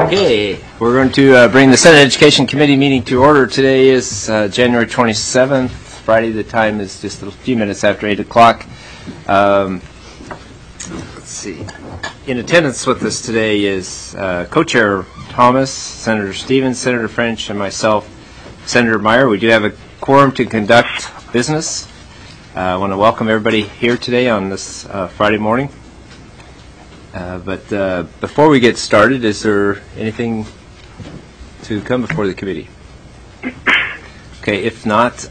Okay, we're going to bring the Senate Education Committee meeting to order. Today is January 27th, Friday. The time is just a few minutes after 8 o'clock. Let's see. In attendance with us today is Co-Chair Thomas, Senator Stevens, Senator French, and myself, Senator Meyer. We do have a quorum to conduct business. I want to welcome everybody here today on this Friday morning. But before we get started, is there anything to come before the committee? Okay, if not,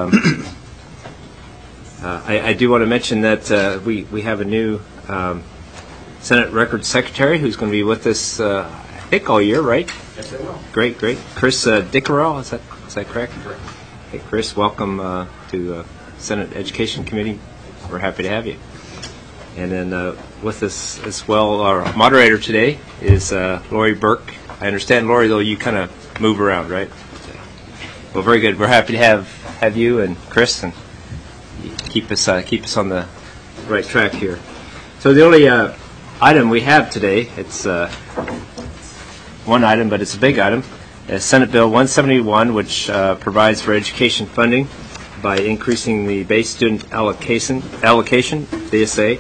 I do want to mention that we have a new Senate Records Secretary who's going to be with us, I think, all year, right? Yes, I will. Great. Chris Dickerell, is that correct? Correct. Hey, Chris, welcome to Senate Education Committee. We're happy to have you. And then with us as well, our moderator today is Lori Burke. I understand, Lori, though, you kind of move around, right? Well, very good. We're happy to have you and Chris, and keep us on the right track here. So the only item we have today, it's one item, but it's a big item, is Senate Bill 171, which provides for education funding by increasing the base student allocation, BSA.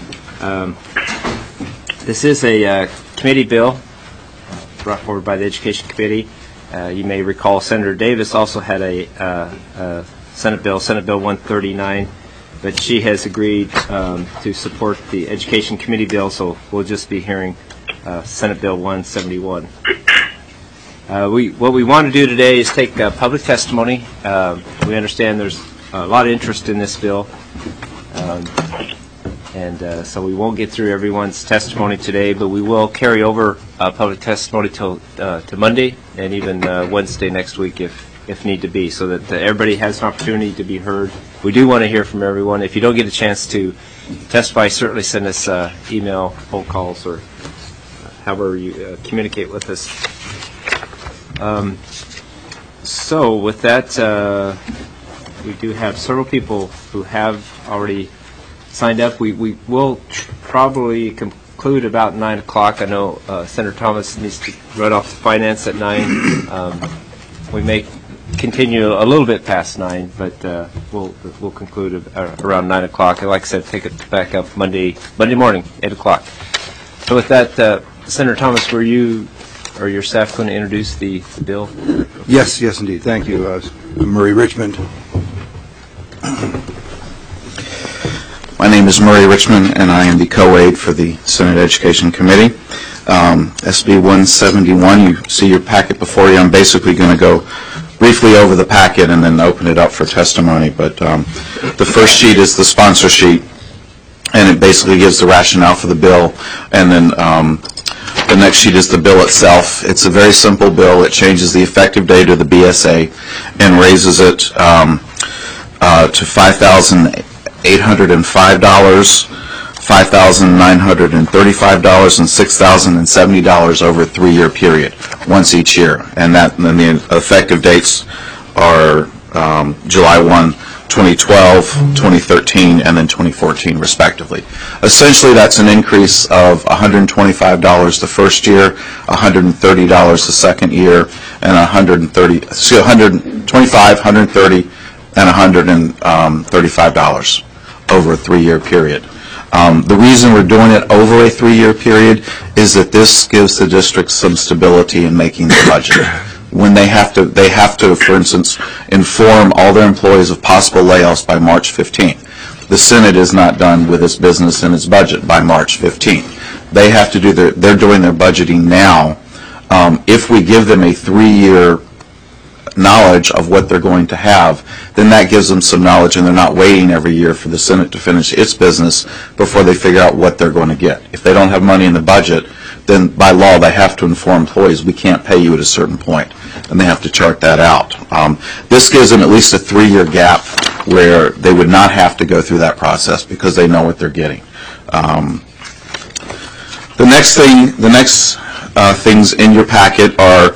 This is a committee bill brought forward by the Education Committee. You may recall Senator Davis also had a Senate Bill 139, but she has agreed to support the Education Committee bill, so we'll just be hearing Senate Bill 171. What we want to do today is take public testimony. We understand there's a lot of interest in this bill. So we won't get through everyone's testimony today, but we will carry over public testimony to Monday and even Wednesday next week if need to be, so that everybody has an opportunity to be heard. We do want to hear from everyone. If you don't get a chance to testify, certainly send us email, phone calls, or however you communicate with us. So with that, we do have several people who have already signed up. We will probably conclude about 9 o'clock. I know Senator Thomas needs to run off to finance at 9. We may continue a little bit past 9, but we'll conclude around 9 o'clock. And like I said, take it back up Monday morning, 8 o'clock. So with that, Senator Thomas, were you or your staff going to introduce the bill? Yes, indeed. Thank you, Murray Richmond. My name is Murray Richmond, and I am the co-aide for the Senate Education Committee. SB 171, you see your packet before you. I'm basically going to go briefly over the packet and then open it up for testimony. But the first sheet is the sponsor sheet, and it basically gives the rationale for the bill. And then the next sheet is the bill itself. It's a very simple bill. It changes the effective date of the BSA and raises it to $5,805, $5,935, and $6,070 over a 3-year period, once each year. And then the effective dates are July 1, 2012, 2013, and then 2014, respectively. Essentially, that's an increase of $125 the first year, $130 the second year, and $125, $130, and $135 over a 3-year period. The reason we're doing it over a 3-year period is that this gives the district some stability in making the budget. When they have to, for instance, inform all their employees of possible layoffs by March 15th. The Senate is not done with its business and its budget by March 15th. They have to they're doing their budgeting now. If we give them a 3-year knowledge of what they're going to have, then that gives them some knowledge, and they're not waiting every year for the Senate to finish its business before they figure out what they're going to get. If they don't have money in the budget, then by law they have to inform employees, we can't pay you at a certain point, and they have to chart that out. This gives them at least a 3-year gap where they would not have to go through that process because they know what they're getting. The next things in your packet are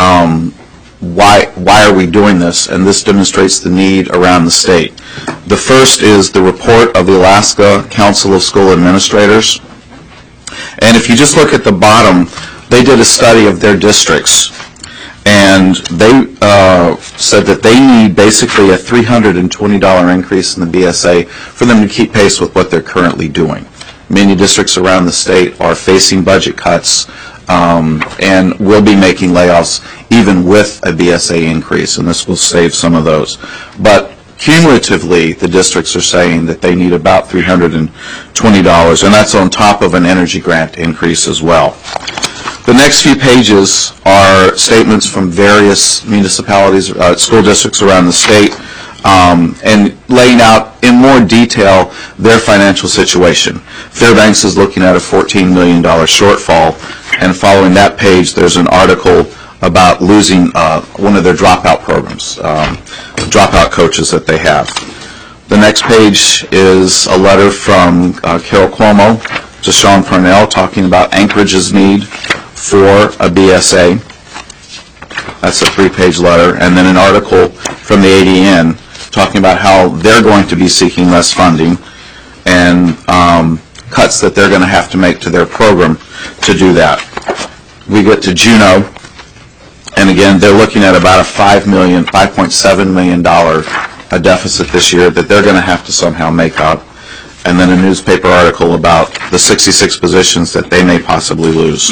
why are we doing this, and this demonstrates the need around the state. The first is the report of the Alaska Council of School Administrators. And if you just look at the bottom, they did a study of their districts, and they said that they need basically a $320 increase in the BSA for them to keep pace with what they're currently doing. Many districts around the state are facing budget cuts and will be making layoffs even with a BSA increase, and this will save some of those. But cumulatively, the districts are saying that they need about $320, and that's on top of an energy grant increase as well. The next few pages are statements from various municipalities, school districts around the state, and laying out in more detail their financial situation. Fairbanks is looking at a $14 million shortfall, and following that page, there's an article about losing one of their dropout programs, dropout coaches that they have. The next page is a letter from Carol Cuomo to Sean Parnell talking about Anchorage's need for a BSA. That's a 3-page letter. And then an article from the ADN talking about how they're going to be seeking less funding and cuts that they're going to have to make to their program to do that. We get to Juneau, and again, they're looking at about a $5.7 million deficit this year that they're going to have to somehow make up. And then a newspaper article about the 66 positions that they may possibly lose.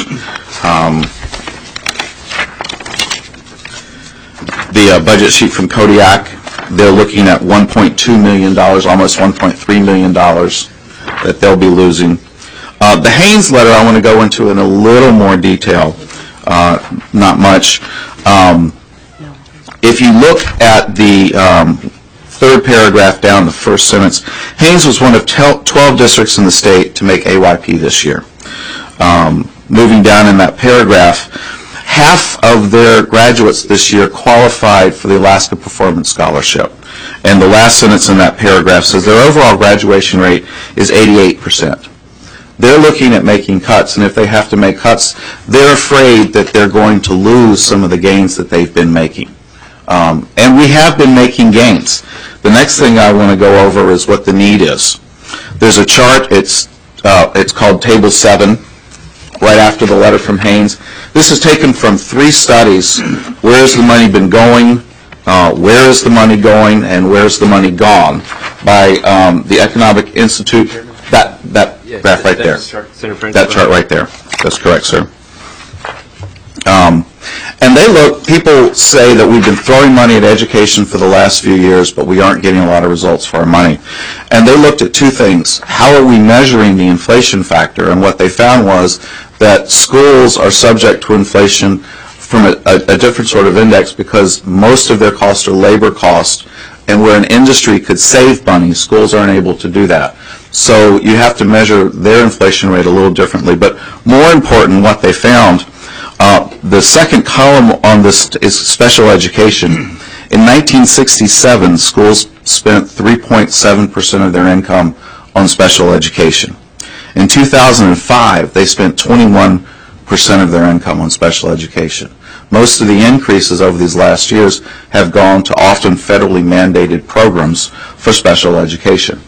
The budget sheet from Kodiak, they're looking at $1.2 million, almost $1.3 million that they'll be losing. The Haynes letter I want to go into in a little more detail, not much. If you look at the third paragraph down, the first sentence, Haynes was one of 12 districts in the state to make AYP this year. Moving down in that paragraph, half of their graduates this year qualified for the Alaska Performance Scholarship. And the last sentence in that paragraph says their overall graduation rate is 88%. They're looking at making cuts, and if they have to make cuts, they're afraid that they're going to lose some of the gains that they've been making. And we have been making gains. The next thing I want to go over is what the need is. There's a chart, it's called Table 7, right after the letter from Haynes. This is taken from 3 studies. Where has the money been going? Where is the money going? And where's the money gone? By the Economic Institute. That graph right there. That chart right there. That's correct, sir. And people say that we've been throwing money at education for the last few years, but we aren't getting a lot of results for our money. And they looked at 2 things. How are we measuring the inflation factor? And what they found was that schools are subject to inflation from a different sort of index because most of their costs are labor costs, and where an industry could save money, schools aren't able to do that. So you have to measure their inflation rate a little differently. But more important, what they found, the second column on this is special education. In 1967, schools spent 3.7% of their income on special education. In 2005, they spent 21% of their income on special education. Most of the increases over these last years have gone to often federally mandated programs for special education.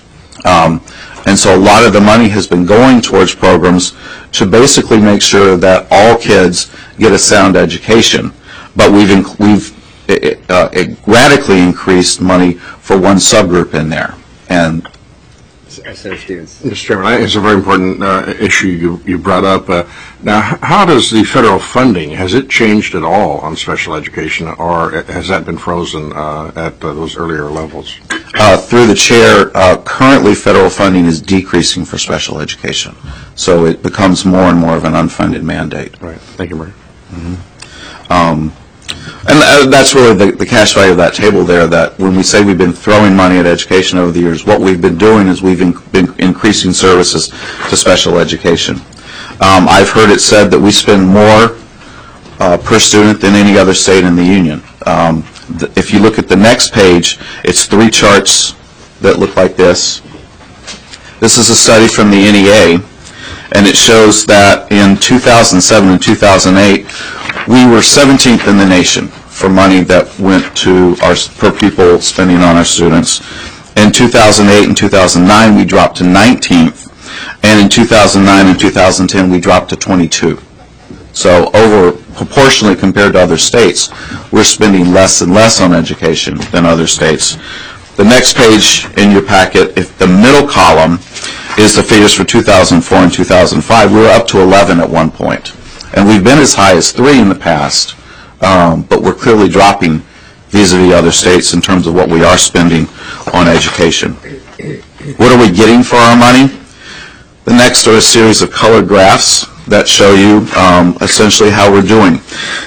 And so a lot of the money has been going towards programs to basically make sure that all kids get a sound education. But we've radically increased money for one subgroup in there. And Senator Stevens. Mr. Chairman, it's a very important issue you brought up. Now, how does the federal funding, has it changed at all on special education, or has that been frozen at those earlier levels? Through the chair, currently federal funding is decreasing for special education. So it becomes more and more of an unfunded mandate. Right. Thank you, Murray. Mm-hmm. And that's really the cash value of that table there, that when we say we've been throwing money at education over the years, what we've been doing is we've been increasing services to special education. I've heard it said that we spend more per student than any other state in the union. If you look at the next page, it's 3 charts that look like this. This is a study from the NEA, and it shows that in 2007 and 2008, we were 17th in the nation for money that went to our per pupil spending on our students. In 2008 and 2009, we dropped to 19th, and in 2009 and 2010, we dropped to 22. So over proportionally compared to other states, we're spending less and less on education than other states. The next page in your packet, if the middle column is the figures for 2004 and 2005. We were up to 11 at one point. And we've been as high as 3 in the past, but we're clearly dropping vis-a-vis other states in terms of what we are spending on education. What are we getting for our money? The next are a series of colored graphs that show you essentially how we're doing.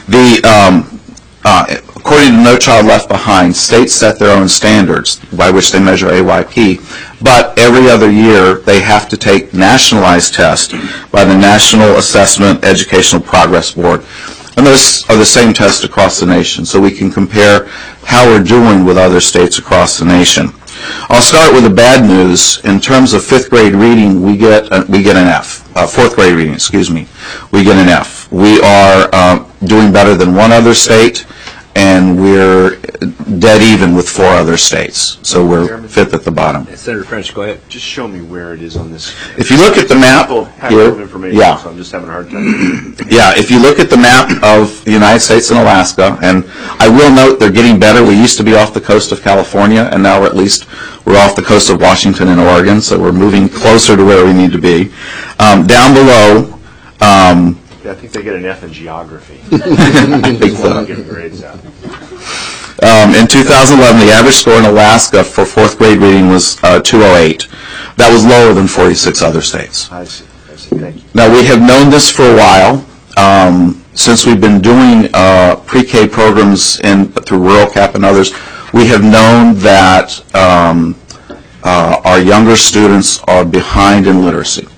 According to No Child Left Behind, states set their own standards by which they measure AYP, but every other year they have to take nationalized tests by the National Assessment Educational Progress Board. And those are the same tests across the nation, so we can compare how we're doing with other states across the nation. I'll start with the bad news. In terms of 5th grade reading, we get an F. 4th grade reading, excuse me, we get an F. We are doing better than one other state, and we're dead even with 4 other states. So we're 5th at the bottom. Senator French, go ahead. Just show me where it is on this. If you look at the map here, Information, yeah. So I'm just having a hard time. Yeah, if you look at the map of the United States and Alaska, and I will note they're getting better. We used to be off the coast of California, and now we're off the coast of Washington and Oregon, so we're moving closer to where we need to be. Down below, I think they get an F in geography. I think so. I'm getting grades out. In 2011, the average score in Alaska for 4th grade reading was 208. That was lower than 46 other states. I see. Thank you. Now, we have known this for a while. Since we've been doing pre-K programs through Rural Cap and others, we have known that our younger students are behind in literacy.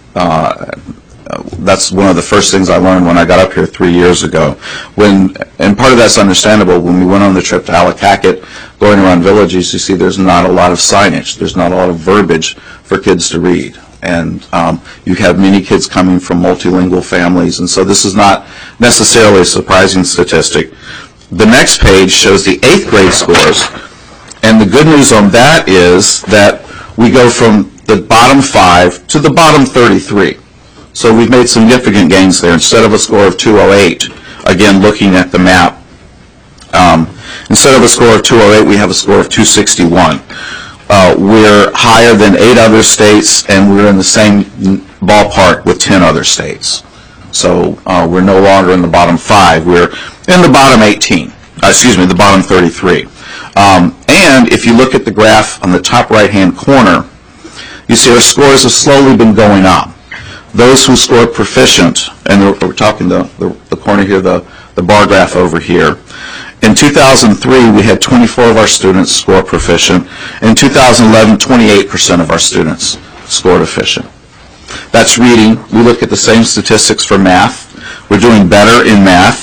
That's one of the first things I learned when I got up here 3 years ago. And part of that's understandable. When we went on the trip to Allakaket, going around villages, you see there's not a lot of signage. There's not a lot of verbiage for kids to read. And you have many kids coming from multilingual families. And so this is not necessarily a surprising statistic. The next page shows the 8th grade scores. And the good news on that is that we go from the bottom 5 to the bottom 33. So we've made significant gains there. Instead of a score of 208, again, looking at the map, instead of a score of 208, we have a score of 261. We're higher than 8 other states, and we're in the same ballpark with 10 other states. So we're no longer in the bottom 5. We're in the bottom 18. The bottom 33. And if you look at the graph on the top right-hand corner, you see our scores have slowly been going up. Those who scored proficient, and we're talking the corner here, the bar graph over here. In 2003, we had 24 of our students score proficient. In 2011, 28% of our students scored efficient. That's reading. We look at the same statistics for math. We're doing better in math.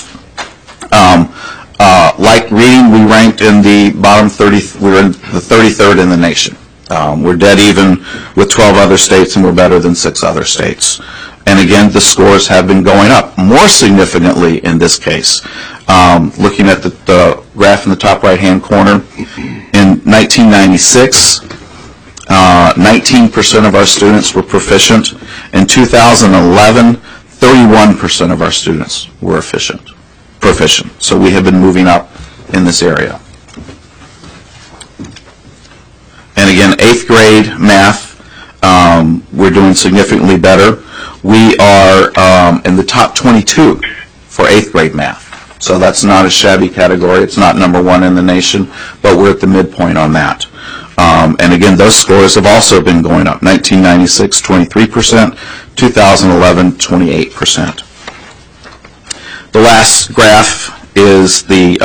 Like reading, we ranked in the bottom 30. We're in the 33rd in the nation. We're dead even with 12 other states, and we're better than 6 other states. And again, the scores have been going up. More significantly in this case, looking at the graph in the top right-hand corner, in 1996, 19% of our students were proficient. In 2011, 31% of our students were proficient. So we have been moving up in this area. And again, 8th grade math, we're doing significantly better. We are in the top 22 for 8th grade math. So that's not a shabby category. It's not number 1 in the nation, but we're at the midpoint on that. And again, those scores have also been going up. 1996, 23%. 2011, 28%. The last graph is the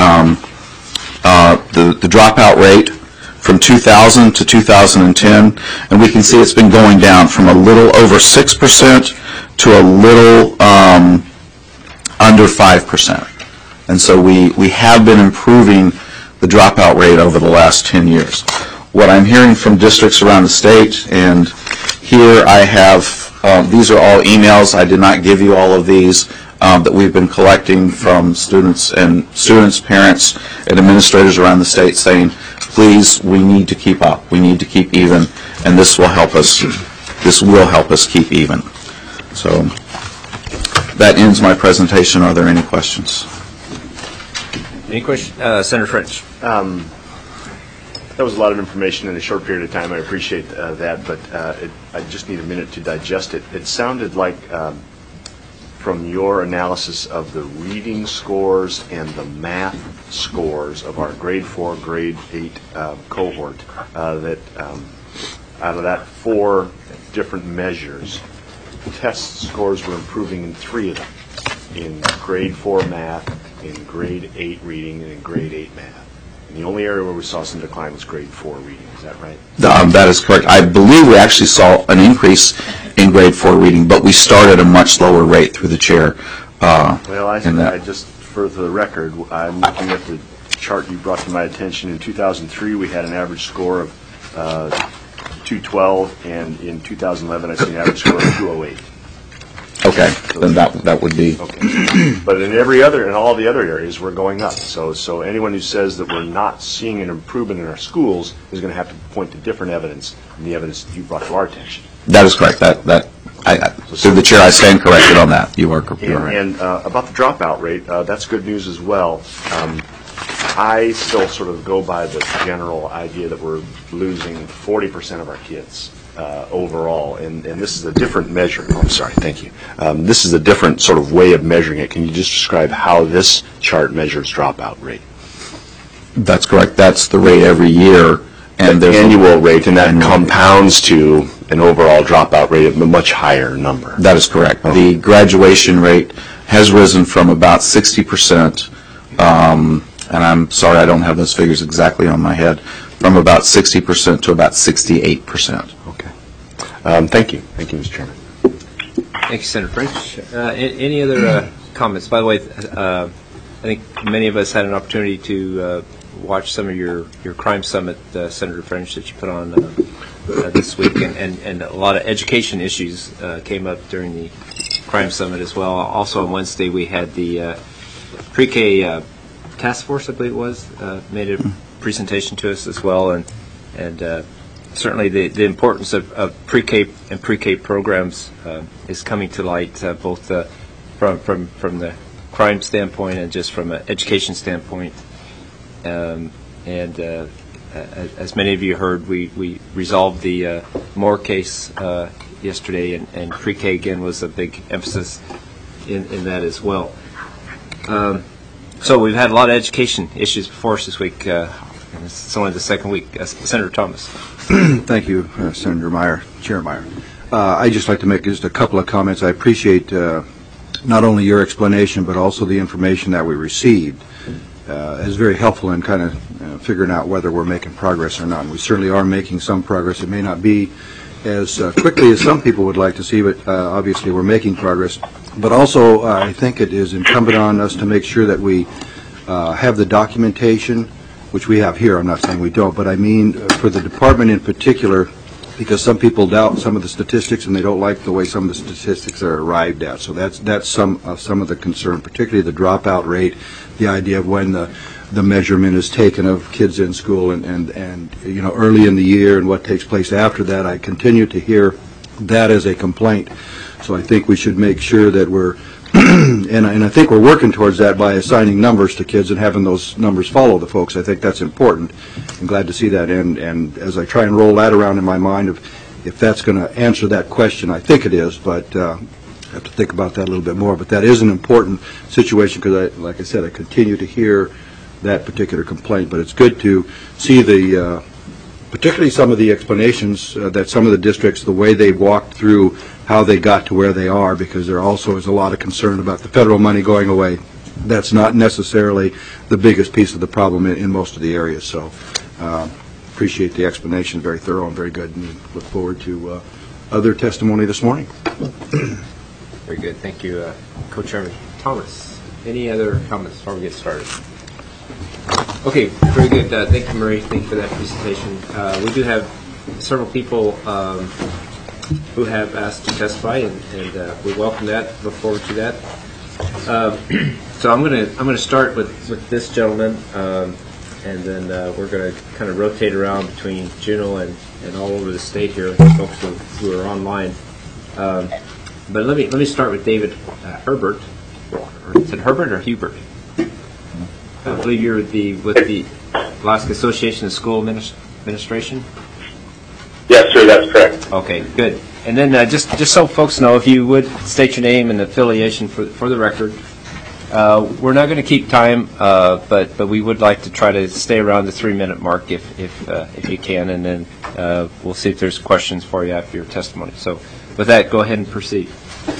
dropout rate from 2000 to 2010, and we can see it's been going down from a little over 6% to a little under 5%. And so we have been improving the dropout rate over the last 10 years. What I'm hearing from districts around the state, and here I have, these are all emails. I did not give you all of these. That we've been collecting from students, parents, and administrators around the state saying, please, we need to keep up. We need to keep even, and this will help us. This will help us keep even. So That ends my presentation. Are there any questions? Any questions? Senator French. That was a lot of information in a short period of time. I appreciate that, but I just need a minute to digest it. It sounded like, from your analysis of the reading scores and the math scores of our grade 4, grade 8 cohort, that out of that 4 different measures, test scores were improving in 3 of them, in grade 4 math, in grade 8 reading, and in grade 8 math. And the only area where we saw some decline was grade 4 reading. Is that right? That is correct. I believe we actually saw an increase in grade 4 reading, but we started at a much lower rate through the chair. Well, I just, for the record, I'm looking at the chart you brought to my attention. In 2003, we had an average score of 212, and in 2011, I see an average score of 208. Okay, then that would be. Okay. But in all the other areas, we're going up. So anyone who says that we're not seeing an improvement in our schools is going to have to point to different evidence than the evidence that you brought to our attention. That is correct. Through the chair, I stand corrected on that. You are correct. And about the dropout rate, that's good news as well. I still sort of go by the general idea that we're losing 40% of our kids overall, and this is a different measure. Oh, I'm sorry, thank you. This is a different sort of way of measuring it. Can you just describe how this chart measures dropout rate? That's correct. That's the rate every year. And the annual rate, and that compounds to an overall dropout rate of a much higher number. That is correct. The graduation rate has risen from about 60%, and I'm sorry I don't have those figures exactly on my head, from about 60% to about 68%. Okay. Thank you. Thank you, Mr. Chairman. Thank you, Senator French. Any other comments? By the way, I think many of us had an opportunity to watch some of your crime summit, Senator French, that you put on this week, and a lot of education issues came up during the crime summit as well. Also on Wednesday we had the pre-K task force, I believe it was, made a presentation to us as well, and certainly the importance of pre-K and pre-K programs is coming to light, both from the crime standpoint and just from an education standpoint. As many of you heard, we resolved the Moore case yesterday, and pre-K again was a big emphasis in that as well. So we've had a lot of education issues before us this week. It's only the second week. Senator Thomas. Thank you, Senator Meyer, Chair Meyer. I'd just like to make just a couple of comments. I appreciate not only your explanation, but also the information that we received. Is very helpful in kind of figuring out whether we're making progress or not. And we certainly are making some progress. It may not be as quickly as some people would like to see, but obviously we're making progress. But also, I think it is incumbent on us to make sure that we have the documentation, which we have here. I'm not saying we don't, but I mean for the department in particular, because some people doubt some of the statistics and they don't like the way some of the statistics are arrived at. So that's some of the concern, particularly the dropout rate, the idea of when the measurement is taken of kids in school and you know, early in the year and what takes place after that. I continue to hear that as a complaint. So I think we should make sure that we're and I think we're working towards that by assigning numbers to kids and having those numbers follow the folks. I think that's important. I'm glad to see that. And as I try and roll that around in my mind, if that's going to answer that question, I think it is, but I have to think about that a little bit more. But that is an important situation because, like I said, I continue to hear that particular complaint. But it's good to see the, particularly some of the explanations that some of the districts, the way they walked through how they got to where they are, because there also is a lot of concern about the federal money going away. That's not necessarily the biggest piece of the problem in most of the areas. So appreciate the explanation, very thorough and very good, and look forward to other testimony this morning. Very good. Thank you, Co-Chairman Thomas. Any other comments before we get started? Okay, very good. Thank you, Marie. Thank you for that presentation. We do have several people who have asked to testify, and we welcome that. Look forward to that. So I'm going to start with this gentleman, and then we're going to kind of rotate around between Juneau and all over the state here, folks who are online. But let me start with David Herbert. Is it Herbert or Hubert? I believe you're with the Alaska Association of School Administration. Yes, sir, that's correct. Okay, good. And then just so folks know, if you would state your name and affiliation for the record. We're not going to keep time, but we would like to try to stay around the 3-minute mark if you can, and then we'll see if there's questions for you after your testimony. So with that, go ahead and proceed.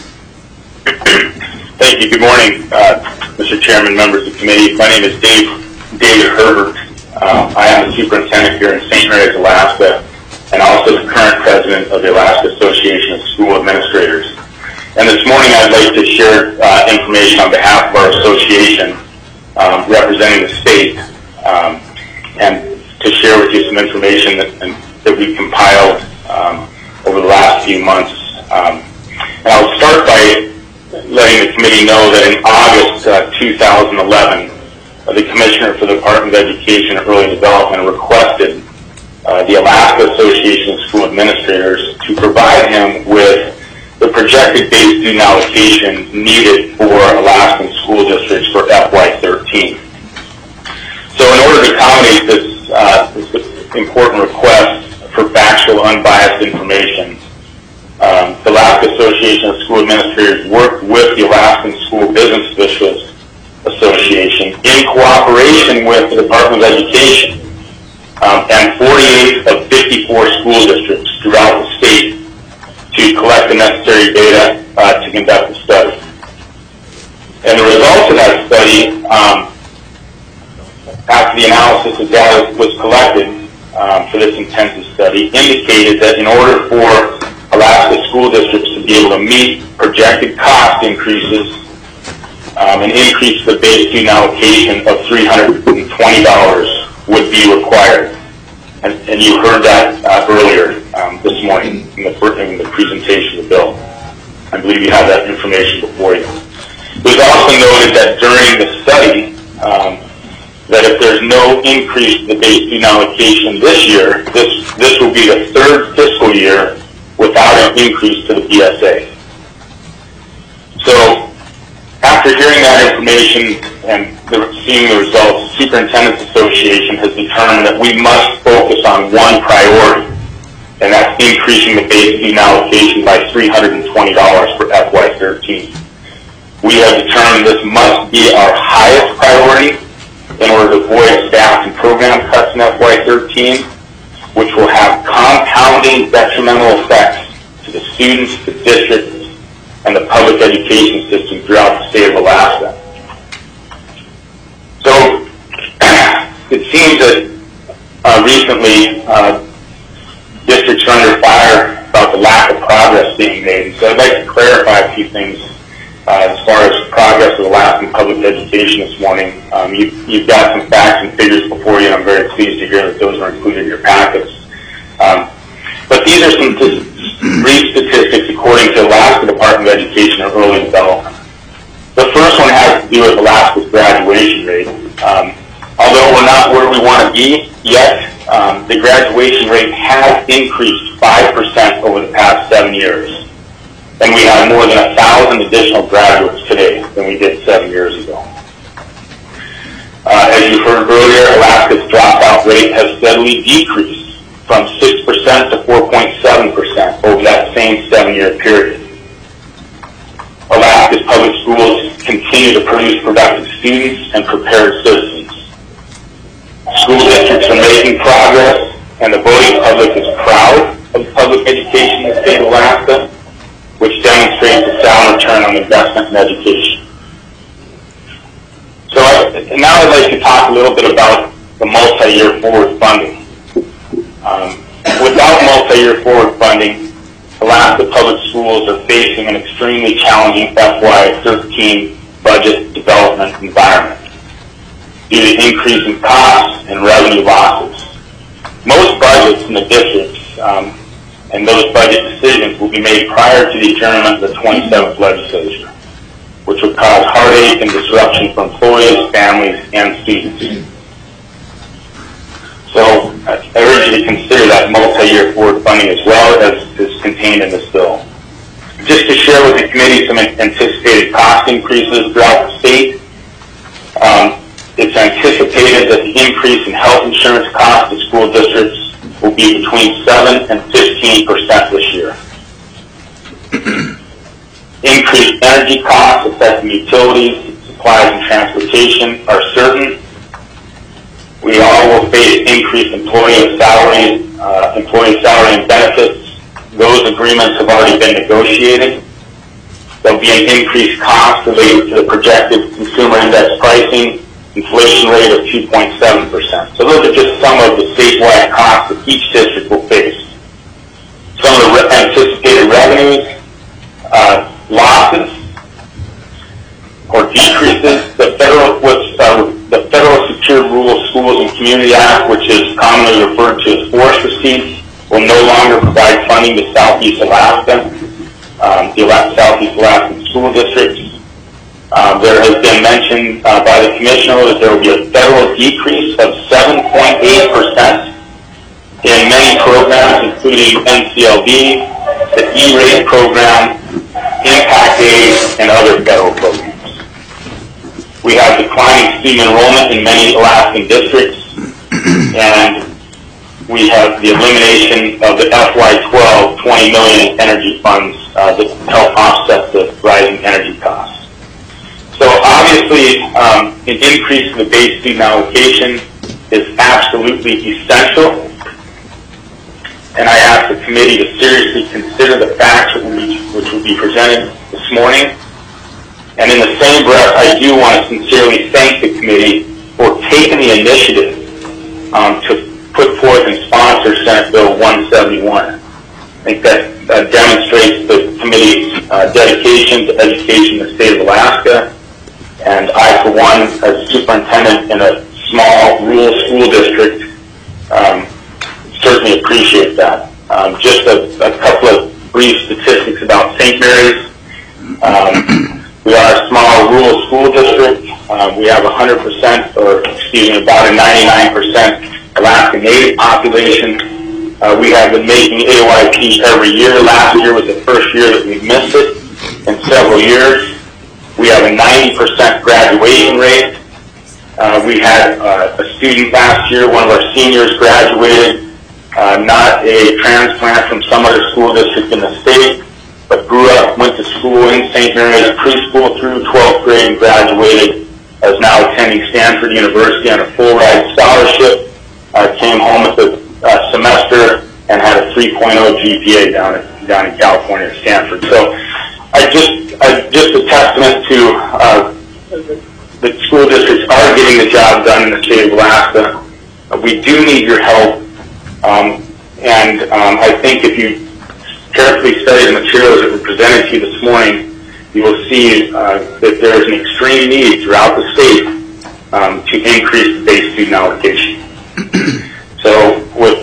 Thank you. Good morning, Mr. Chairman, members of the committee. My name is David Herbert. I am the superintendent here in St. Mary's, Alaska, and also the current president of the Alaska Association of School Administrators. And this morning I'd like to share information on behalf of our association representing the state and to share with you some information that we've compiled over the last few months. And I'll start by letting the committee know that in August 2011, the Commissioner for the Department of Education and Early Development requested the Alaska Association of School Administrators to provide him with the projected base student allocation needed for Alaskan school districts for FY13. So in order to accommodate this important request for factual, unbiased information, the Alaska Association of School Administrators worked with the Alaskan School Business Specialists Association in cooperation with the Department of Education and 48 of 54 school districts throughout the state to collect the necessary data to conduct the study. And the results of that study, after the analysis of data was collected for this intensive study, indicated that in order for Alaska school districts to be able to meet projected cost increases and increase the base student allocation of $320 would be required. And you heard that earlier this morning in the presentation of the bill. I believe you have that information before you. It was also noted that during the study that if there's no increase in the base student allocation this year, this will be the third fiscal year without an increase to the BSA. So after hearing that information and seeing the results, the Superintendent's Association has determined that we must focus on one priority, and that's increasing the base student allocation by $320 for FY13. We have determined this must be our highest priority in order to avoid staff and program cuts in FY13, which will have compounding detrimental effects to the students, the districts, and the public education system throughout the state of Alaska. So it seems that recently districts are under fire about the lack of progress being made. So I'd like to clarify a few things as far as progress with Alaskan public education this morning. You've got some facts and figures before you, and I'm very pleased to hear that those are included in your packets. But these are some brief statistics according to Alaska Department of Education and Early Development. The first one has to do with Alaska's graduation rate. Although we're not where we want to be yet, the graduation rate has increased 5% over the past 7 years. And we have more than 1,000 additional graduates today than we did 7 years ago. As you heard earlier, Alaska's dropout rate has steadily decreased from 6% to 4.7% over that same 7-year period. Alaska's public schools continue to produce productive students and prepared citizens. School districts are making progress, and the voting public is proud of public education in the state of Alaska, which demonstrates a sound return on investment in education. So now I'd like to talk a little bit about the multi-year forward funding. Without multi-year forward funding, Alaska public schools are facing an extremely challenging FY13 budget development environment due to increasing costs and revenue losses. Most budgets in the districts and those budget decisions will be made prior to the adjournment of the 27th legislature, which will cause heartache and disruption for employees, families, and students. So I urge you to consider that multi-year forward funding as well as is contained in this bill. Just to share with the committee some anticipated cost increases throughout the state. It's anticipated that the increase in health insurance costs to school districts will be between 7 and 15% this year. Increased energy costs affecting utilities, supplies, and transportation are certain. We all will face increased employee salary and benefits. Those agreements have already been negotiated. There'll be an increased cost related to the projected consumer index pricing inflation rate of 2.7%. So those are just some of the statewide costs that each district will face. Some of the anticipated revenues, losses or decreases. The Federal Secured Rural Schools and Community Act, which is commonly referred to as forest receipts, will no longer provide funding to Southeast Alaska, the Southeast Alaskan school districts. There has been mentioned by the commissioner that there will be a federal decrease of 7.8% in many programs, including NCLB, the E-rate program, Impact Aid, and other federal programs. We have declining student enrollment in many Alaskan districts, and we have the elimination of the FY12 $20 million in energy funds that help offset the rising energy costs. So obviously, an increase in the base student allocation is absolutely essential, and I ask the committee to seriously consider the facts which will be presented this morning. And in the same breath, I do want to sincerely thank the committee for taking the initiative to put forth and sponsor Senate Bill 171. I think that demonstrates the committee's dedication to education in the state of Alaska. And I, for one, as superintendent in a small rural school district, certainly appreciate that. Just a couple of brief statistics about St. Mary's. We are a small rural school district. We have 100%, or excuse me, about a 99% Alaska Native population. We have been making AYP every year. Last year was the first year that we missed it in several years. We have a 90% graduation rate. We had a student last year, one of our seniors graduated, not a transplant from some other school district in the state, but grew up, went to school in St. Mary's preschool through 12th grade and graduated, is now attending Stanford University on a full-ride scholarship, came home at the semester and had a 3.0 GPA down in California at Stanford. So just a testament to the school districts are getting the job done in the state of Alaska. We do need your help, and I think if you carefully study the materials that were presented to you this morning, you will see that there is an extreme need throughout the state to increase the base student allocation. So with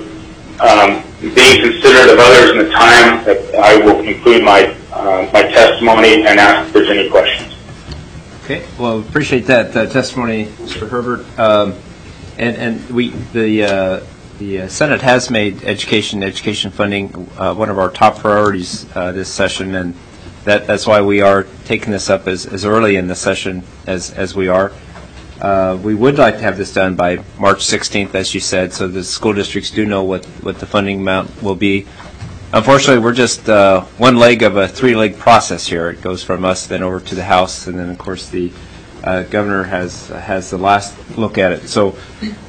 being considerate of others in the time, I will conclude my testimony and ask if there's any questions. Okay. Well, appreciate that testimony, Mr. Herbert. And the Senate has made education funding one of our top priorities this session, and that's why we are taking this up as early in the session as we are. We would like to have this done by March 16th, as you said, so the school districts do know what the funding amount will be. Unfortunately, we're just one leg of a three-leg process here. It goes from us, then over to the House, and then, of course, the governor has the last look at it. So,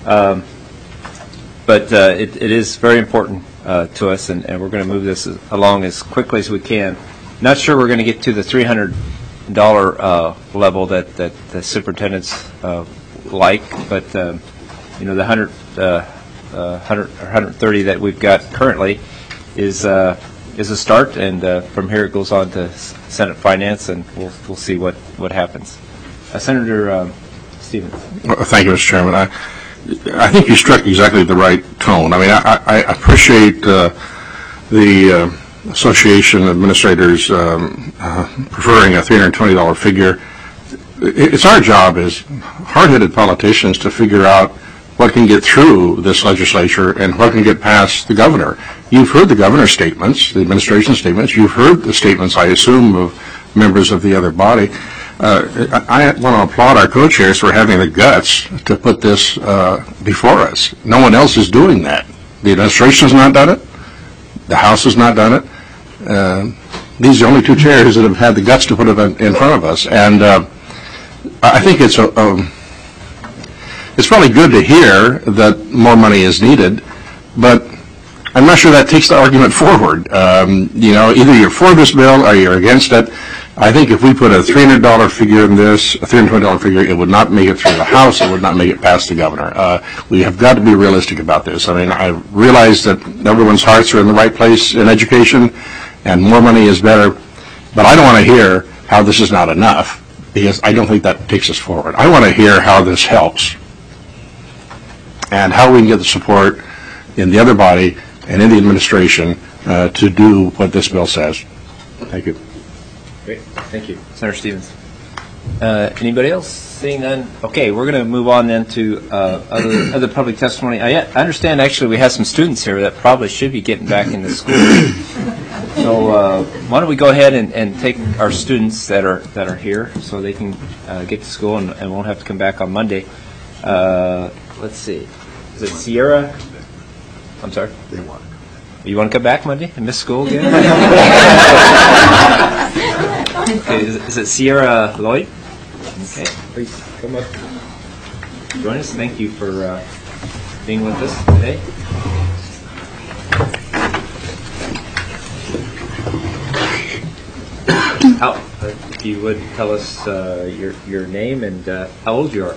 but it is very important to us, and we're going to move this along as quickly as we can. Not sure we're going to get to the $300 level that the superintendents like, but the 100 or 130 that we've got currently is a start, and from here it goes on to Senate Finance, and we'll see what happens. Senator Stevens. Well, thank you, Mr. Chairman. I think you struck exactly the right tone. I mean, I appreciate the association administrators preferring a $320 figure. It's our job as hard-headed politicians to figure out what can get through this legislature and what can get past the governor. You've heard the governor's statements, the administration's statements. You've heard the statements, I assume, of members of the other body. I want to applaud our co-chairs for having the guts to put this before us. No one else is doing that. The administration has not done it. The House has not done it. These are the only two chairs that have had the guts to put it in front of us. And I think it's probably good to hear that more money is needed, but I'm not sure that takes the argument forward. Either you're for this bill or you're against it. I think if we put a $300 figure in this, a $320 figure, it would not make it through the House. It would not make it past the governor. We have got to be realistic about this. I mean, I realize that everyone's hearts are in the right place in education, and more money is better, but I don't want to hear how this is not enough, because I don't think that takes us forward. I want to hear how this helps and how we can get the support in the other body and in the administration to do what this bill says. Thank you. Great. Thank you. Senator Stevens. Anybody else? Seeing none? Okay, we're going to move on then to other public testimony. I understand actually we have some students here that probably should be getting back into school. So why don't we go ahead and take our students that are here so they can get to school and won't have to come back on Monday. Let's see. Is it Sierra? I'm sorry? They want it. You want to come back Monday and miss school again? Okay, is it Sierra Lloyd? Okay, please come up. Join us. Thank you for being with us today. If you would tell us your name and how old you are.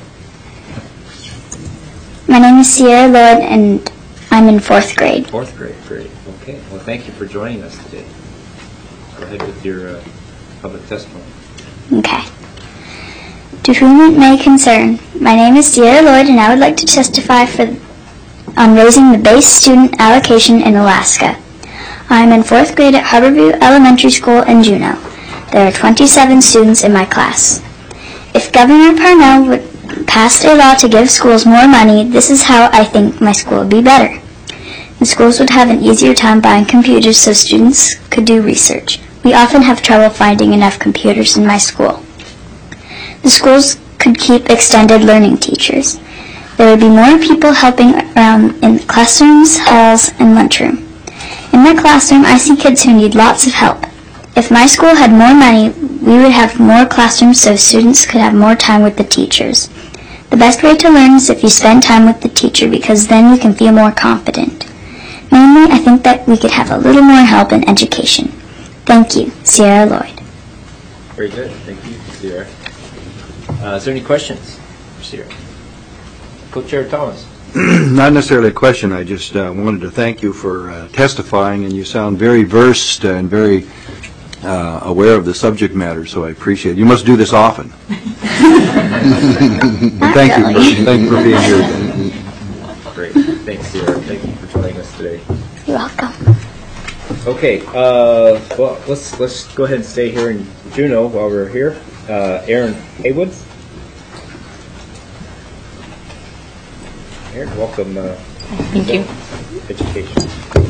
My name is Sierra Lloyd, and I'm in 4th grade. 4th grade, great. Okay, well, thank you for joining us today. Go ahead with your public testimony. Okay. To whom it may concern, my name is Sierra Lloyd, and I would like to testify on raising the base student allocation in Alaska. I am in 4th grade at Harborview Elementary School in Juneau. There are 27 students in my class. If Governor Parnell would pass a law to give schools more money, this is how I think my school would be better. The schools would have an easier time buying computers so students could do research. We often have trouble finding enough computers in my school. The schools could keep extended learning teachers. There would be more people helping around in the classrooms, halls, and lunchroom. In my classroom, I see kids who need lots of help. If my school had more money, we would have more classrooms so students could have more time with the teachers. The best way to learn is if you spend time with the teacher, because then you can feel more confident. Mainly, I think that we could have a little more help in education. Thank you, Sierra Lloyd. Very good. Thank you, Sierra. Is there any questions for Sierra? Co-Chair Thomas. Not necessarily a question. I just wanted to thank you for testifying, and you sound very versed and very aware of the subject matter, so I appreciate it. You must do this often. Thank you for being here. Great. Thanks, Sierra. Thank you for joining us today. You're welcome. Okay. Well, let's go ahead and stay here in Juneau while we're here. Aaron Haywood. Aaron, welcome. Thank you. Education.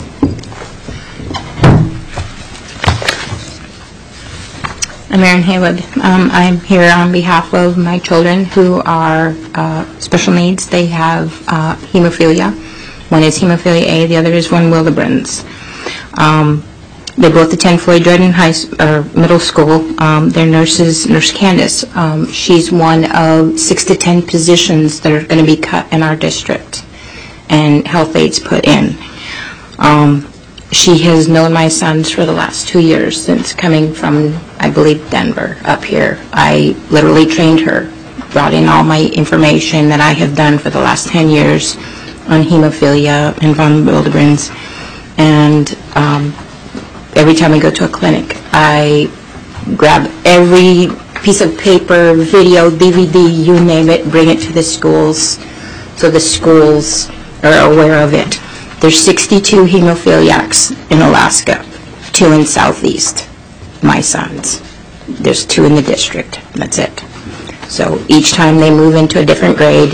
I'm Erin Haywood. I'm here on behalf of my children who are special needs. They have hemophilia. One is hemophilia A, the other is von Willebrand's. They both attend Floyd Dredden Middle School. Their nurse is Nurse Candace. She's one of 6 to 10 positions that are going to be cut in our district and health aides put in. She has known my sons for the last 2 years since coming from, I believe, Denver up here. I literally trained her, brought in all my information that I have done for the last 10 years on hemophilia and von Willebrand's. And every time I go to a clinic, I grab every piece of paper, video, DVD, you name it, bring it to the schools so the schools are aware of it. There's 62 hemophiliacs in Alaska, 2 in Southeast, my sons. There's 2 in the district, that's it. So each time they move into a different grade,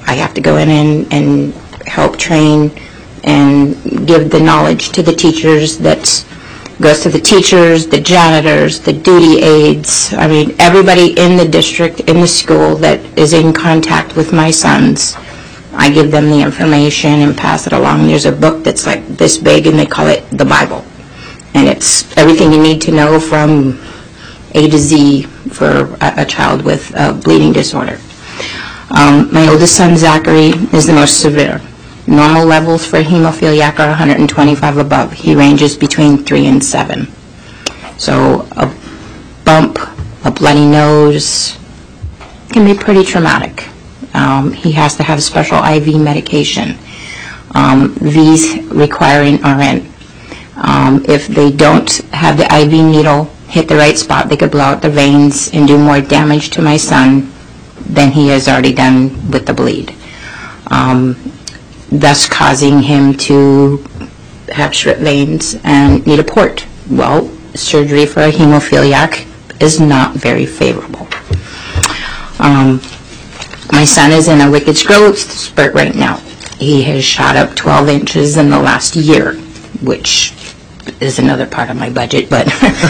I have to go in and help train and give the knowledge to the teachers that goes to the teachers, the janitors, the duty aides. I mean, everybody in the district, in the school that is in contact with my sons. I give them the information and pass it along. There's a book that's like this big, and they call it the Bible. And it's everything you need to know from A to Z for a child with a bleeding disorder. My oldest son, Zachary, is the most severe. Normal levels for hemophiliac are 125 above. He ranges between 3 and 7. So a bump, a bloody nose can be pretty traumatic. He has to have special IV medication. These requiring RN. If they don't have the IV needle hit the right spot, they could blow out the veins and do more damage to my son than he has already done with the bleed, thus causing him to have strip veins and need a port. Well, surgery for a hemophiliac is not very favorable. My son is in a wicked growth spurt right now. He has shot up 12 inches in the last year, which is another part of my budget, but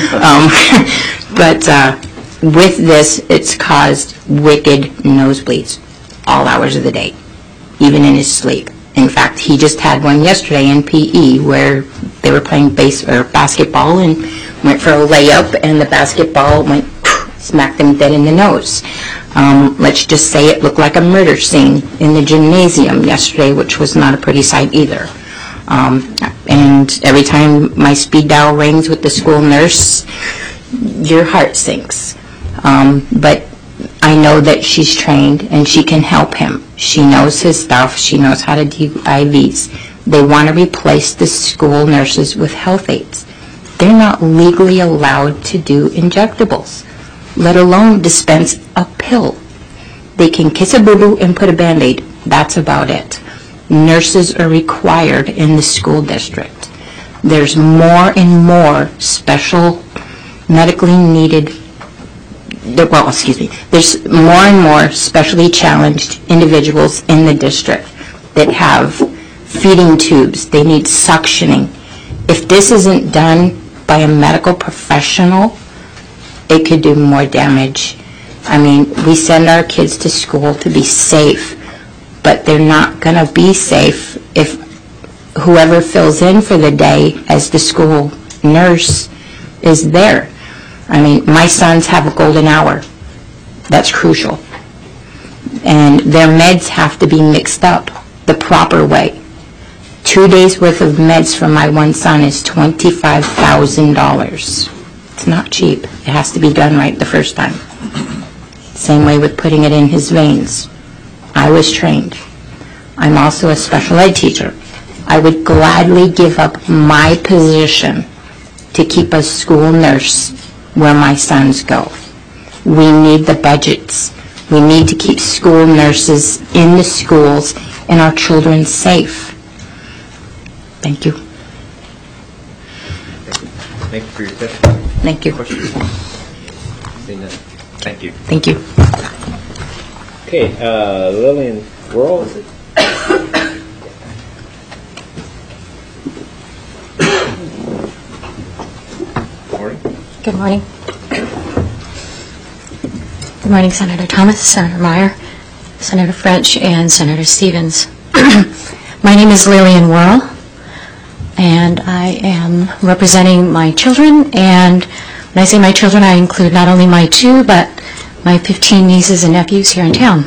with this, it's caused wicked nosebleeds all hours of the day, even in his sleep. In fact, he just had one yesterday in PE where they were playing basketball and went for a layup, and the basketball went smacked him dead in the nose. Let's just say it looked like a murder scene in the gymnasium yesterday, which was not a pretty sight either. And every time my speed dial rings with the school nurse, your heart sinks. But I know that she's trained and she can help him. She knows his stuff. She knows how to do IVs. They want to replace the school nurses with health aides. They're not legally allowed to do injectables, let alone dispense a pill. They can kiss a boo-boo and put a Band-Aid. That's about it. Nurses are required in the school district. There's more and more special medically needed, there's more and more specially challenged individuals in the district that have feeding tubes. They need suctioning. If this isn't done by a medical professional, it could do more damage. I mean, we send our kids to school to be safe, but they're not going to be safe if whoever fills in for the day as the school nurse is there. I mean, my sons have a golden hour. That's crucial. And their meds have to be mixed up the proper way. 2 days worth of meds for my one son is $25,000. It's not cheap. It has to be done right the first time. Same way with putting it in his veins. I was trained. I'm also a special ed teacher. I would gladly give up my position to keep a school nurse where my sons go. We need the budgets. We need to keep school nurses in the schools and our children safe. Thank you. Thank you for your testimony. Thank you. Questions? Thank you. Thank you. Okay, Lillian Worrell, is it? Morning. Good morning. Good morning, Senator Thomas, Senator Meyer, Senator French, and Senator Stevens. My name is Lillian Worrell, and I am representing my children, and when I say my children, I include not only my 2, but my 15 nieces and nephews here in town.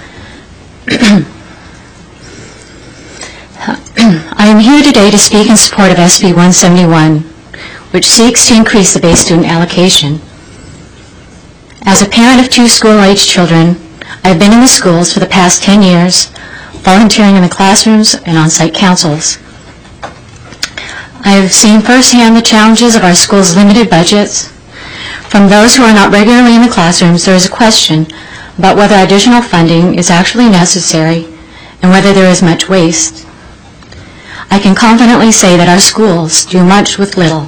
I am here today to speak in support of SB 171, which seeks to increase the base student allocation. As a parent of 2 school-age children, I have been in the schools for the past 10 years, volunteering in the classrooms and on-site councils. I have seen firsthand the challenges of our schools' limited budgets. From those who are not regularly in the classrooms, there is a question about whether additional funding is actually necessary and whether there is much waste. I can confidently say that our schools do much with little.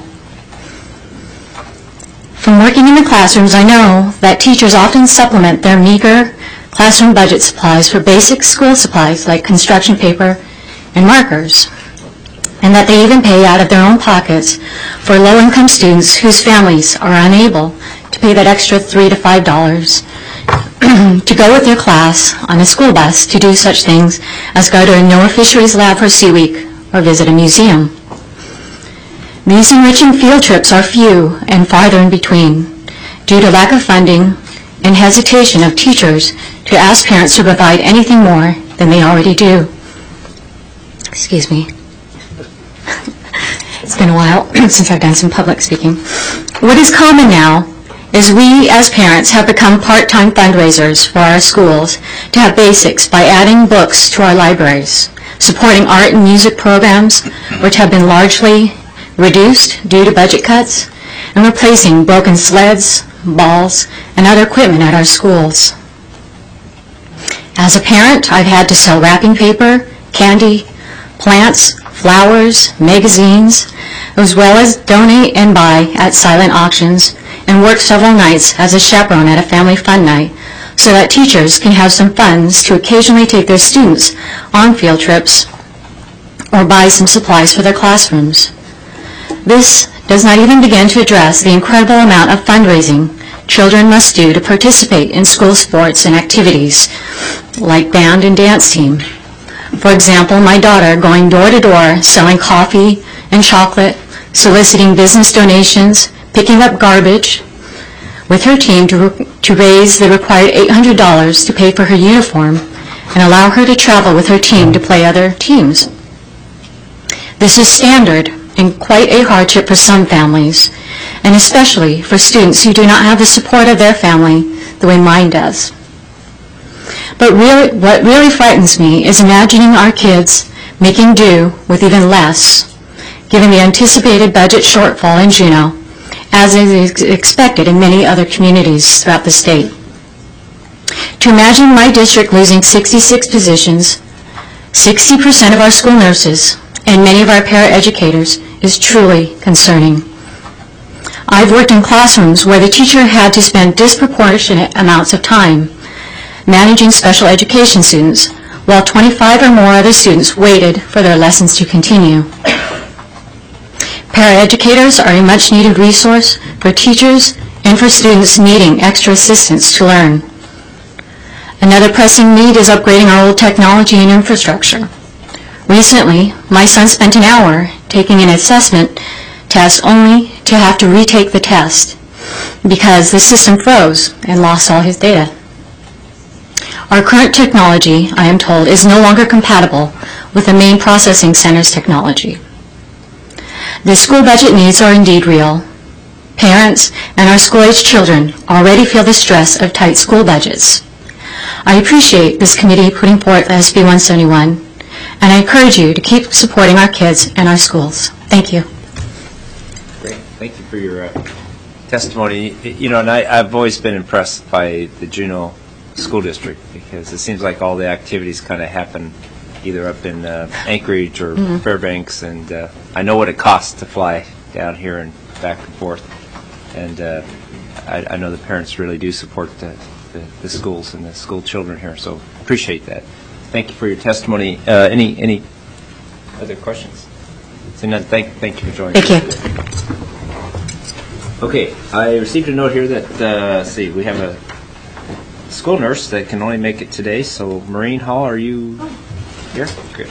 From working in the classrooms, I know that teachers often supplement their meager classroom budget supplies for basic school supplies like construction paper and markers, and that they even pay out of their own pockets for low-income students whose families are unable to pay that extra $3 to $5 to go with their class on a school bus to do such things as go to a NOAA Fisheries Lab for Sea Week or visit a museum. These enriching field trips are few and farther in between due to lack of funding and hesitation of teachers to ask parents to provide anything more than they already do. Excuse me. It's been a while since I've done some public speaking. What is common now is we as parents have become part-time fundraisers for our schools to have basics by adding books to our libraries, supporting art and music programs which have been largely reduced due to budget cuts, and replacing broken sleds, balls, and other equipment at our schools. As a parent, I've had to sell wrapping paper, candy, plants, flowers, magazines, as well as donate and buy at silent auctions and work several nights as a chaperone at a family fun night so that teachers can have some funds to occasionally take their students on field trips or buy some supplies for their classrooms. This does not even begin to address the incredible amount of fundraising children must do to participate in school sports and activities like band and dance team. For example, my daughter going door to door selling coffee and chocolate, soliciting business donations, picking up garbage with her team to raise the required $800 to pay for her uniform and allow her to travel with her team to play other teams. This is standard and quite a hardship for some families, and especially for students who do not have the support of their family the way mine does. But what really frightens me is imagining our kids making do with even less, given the anticipated budget shortfall in Juneau, as is expected in many other communities throughout the state. To imagine my district losing 66 positions, 60% of our school nurses, and many of our paraeducators is truly concerning. I've worked in classrooms where the teacher had to spend disproportionate amounts of time managing special education students, while 25 or more other students waited for their lessons to continue. Paraeducators are a much-needed resource for teachers and for students needing extra assistance to learn. Another pressing need is upgrading our old technology and infrastructure. Recently, my son spent an hour taking an assessment test only to have to retake the test because the system froze and lost all his data. Our current technology, I am told, is no longer compatible with the main processing center's technology. The school budget needs are indeed real. Parents and our school-aged children already feel the stress of tight school budgets. I appreciate this committee putting forth SB 171, and I encourage you to keep supporting our kids and our schools. Thank you. Great. Thank you for your testimony. You know, and I've always been impressed by the Juneau School District because it seems like all the activities kind of happen either up in Anchorage or Fairbanks, and I know what it costs to fly down here and back and forth, and I know the parents really do support the schools and the school children here, so appreciate that. Thank you for your testimony. Any other questions? So none, thank you for joining us. Thank you. Okay, I received a note here that, let's see, we have a school nurse that can only make it today, so Maureen Hall, are you here? Good.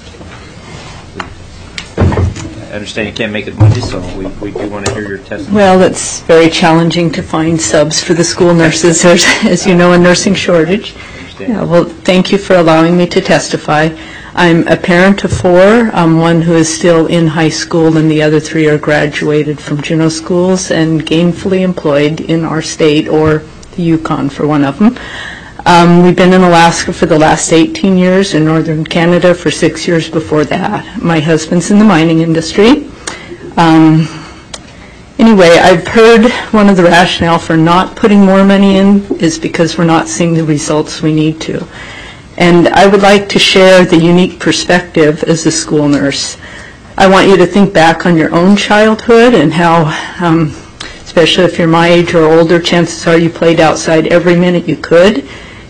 I understand you can't make it Monday, so we do want to hear your testimony. Well, it's very challenging to find subs for the school nurses. There's, as you know, a nursing shortage. Yeah, well, thank you for allowing me to testify. I'm a parent of four, one who is still in high school, and the other three are graduated from Juneau schools and gainfully employed in our state or the Yukon for one of them. We've been in Alaska for the last 18 years, in northern Canada for 6 years before that. My husband's in the mining industry. Anyway, I've heard one of the rationale for not putting more money in is because we're not seeing the results we need to. And I would like to share the unique perspective as a school nurse. I want you to think back on your own childhood and how, especially if you're my age or older, chances are you played outside every minute you could.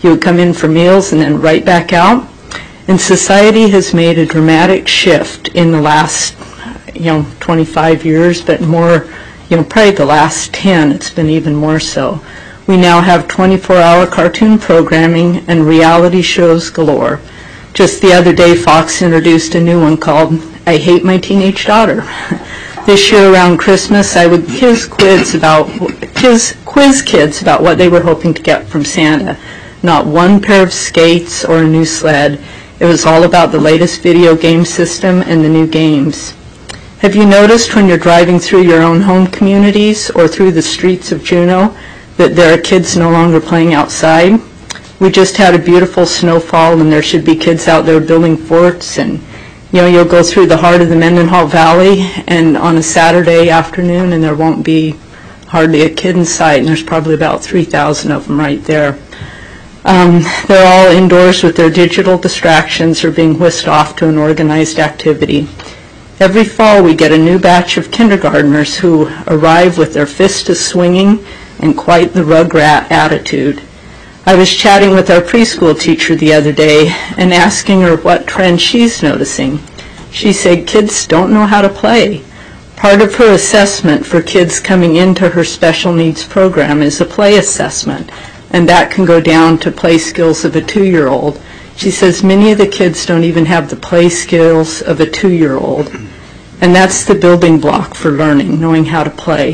You would come in for meals and then right back out. And society has made a dramatic shift in the last, 25 years, but more, probably the last 10, it's been even more so. We now have 24-hour cartoon programming and reality shows galore. Just the other day, Fox introduced a new one called I Hate My Teenage Daughter. This year around Christmas, I would quiz kids about what they were hoping to get from Santa. Not one pair of skates or a new sled. It was all about the latest video game system and the new games. Have you noticed when you're driving through your own home communities or through the streets of Juneau that there are kids no longer playing outside? We just had a beautiful snowfall, and there should be kids out there building forts. And you'll go through the heart of the Mendenhall Valley, and on a Saturday afternoon, and there won't be hardly a kid in sight. And there's probably about 3,000 of them right there. They're all indoors with their digital distractions or being whisked off to an organized activity. Every fall, we get a new batch of kindergartners who arrive with their fist swinging and quite the rugrat attitude. I was chatting with our preschool teacher the other day and asking her what trend she's noticing. She said kids don't know how to play. Part of her assessment for kids coming into her special needs program is a play assessment, and that can go down to play skills of a 2-year-old. She says many of the kids don't even have the play skills of a 2-year-old, and that's the building block for learning, knowing how to play.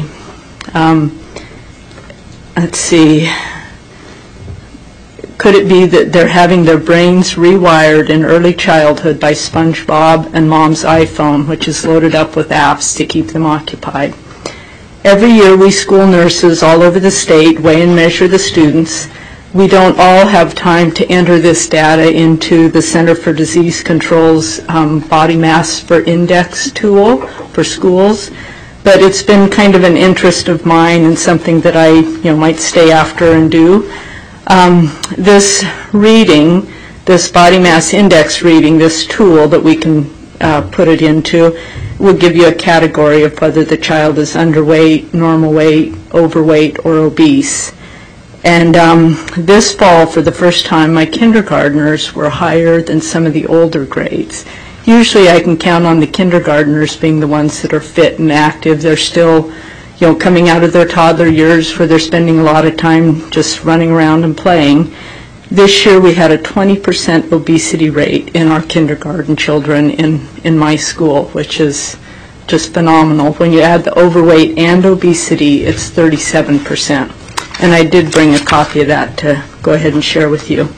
Let's see. Could it be that they're having their brains rewired in early childhood by SpongeBob and Mom's iPhone, which is loaded up with apps to keep them occupied? Every year we school nurses all over the state weigh and measure the students. We don't all have time to enter this data into the Center for Disease Control's Body Mass for Index tool for schools, but it's been kind of an interest of mine and something that I might stay after and do. This reading, this body mass index reading, this tool that we can put it into, will give you a category of whether the child is underweight, normal weight, overweight, or obese. And this fall, for the first time, my kindergartners were higher than some of the older grades. Usually I can count on the kindergartners being the ones that are fit and active. They're still coming out of their toddler years where they're spending a lot of time just running around and playing. This year we had a 20% obesity rate in our kindergarten children in my school, which is just phenomenal. When you add the overweight and obesity, it's 37%. And I did bring a copy of that to go ahead and share with you.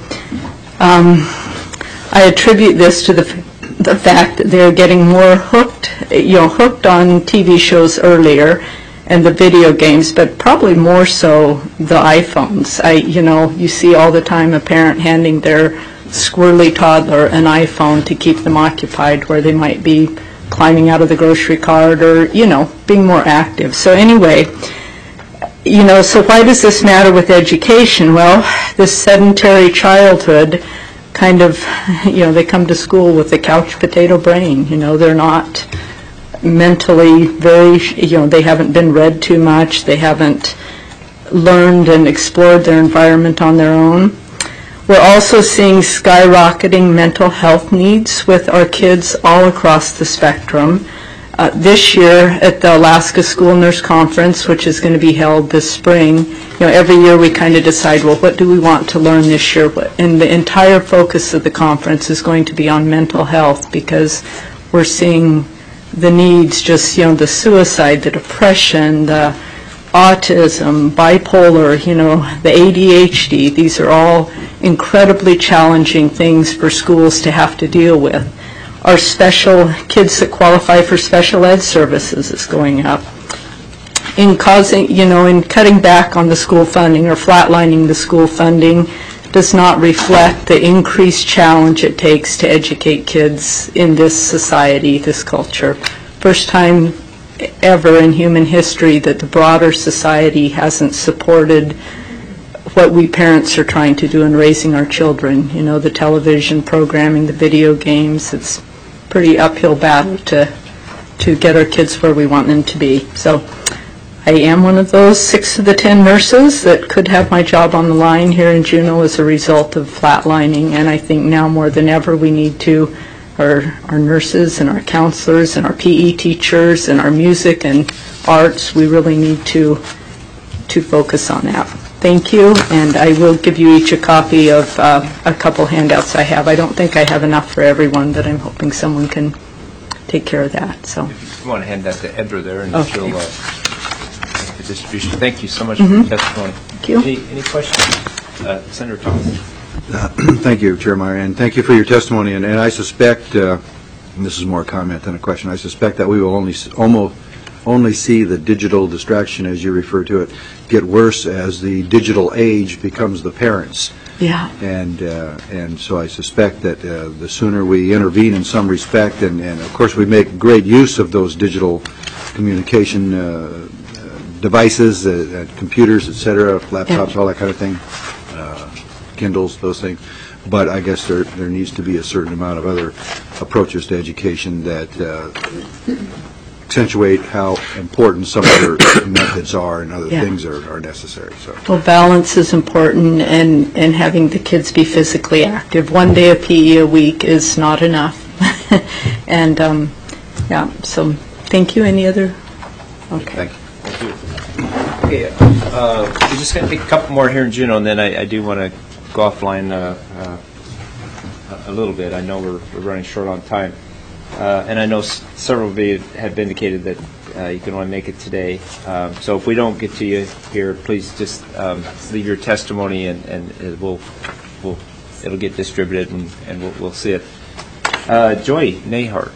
I attribute this to the fact that they're getting more hooked on TV shows earlier and the video games, but probably more so the iPhones. You see all the time a parent handing their squirrely toddler an iPhone to keep them occupied where they might be climbing out of the grocery cart or, being more active. So anyway, so why does this matter with education? Well, this sedentary childhood kind of, they come to school with a couch potato brain. They're not mentally very, they haven't been read too much. They haven't learned and explored their environment on their own. We're also seeing skyrocketing mental health needs with our kids all across the spectrum. This year at the Alaska School Nurse Conference, which is going to be held this spring, every year we kind of decide, well, what do we want to learn this year? And the entire focus of the conference is going to be on mental health because we're seeing the needs, just, the suicide, the depression, the autism, bipolar, the ADHD. These are all incredibly challenging things for schools to have to deal with. Our special kids that qualify for special ed services is going up. In cutting back on the school funding or flatlining the school funding does not reflect the increased challenge it takes to educate kids in this society, this culture. First time ever in human history that the broader society hasn't supported what we parents are trying to do in raising our children. The television programming, the video games, it's a pretty uphill battle to get our kids where we want them to be. So I I am one of those 6 of the 10 nurses that could have my job on the line here in Juneau as a result of flatlining, and I think now more than ever we need to, our nurses and our counselors and our PE teachers and our music and arts, we really need to focus on that. Thank you, and I will give you each a copy of a couple handouts I have. I don't think I have enough for everyone, but I'm hoping someone can take care of that. So, if you want to hand that to Edra there, and okay. she'll make the distribution. Thank you so much for your testimony. Thank you. Any questions? Senator Thomas. Thank you, Chair Meyer, and thank you for your testimony. And I suspect, and this is more a comment than a question, I suspect that we will only see the digital distraction, as you refer to it, get worse as the digital age becomes the parents. Yeah. And so I suspect that the sooner we intervene in some respect, and of course we make great use of those digital communication devices, computers, et cetera, laptops, all that kind of thing, Kindles, those things. But I guess there needs to be a certain amount of other approaches to education that accentuate how important some other methods are and other things are necessary. So. Well, balance is important, and having the kids be physically active. 1 day of PE a week is not enough. And, so thank you. Any other? Okay. Thank you. Okay, we're just going to take a couple more here in Juneau, and then I do want to go offline a little bit. I know we're running short on time. And I know several of you have indicated that you can only make it today. So if we don't get to you here, please just leave your testimony, and it'll get distributed, and we'll see it. Joy Nahart.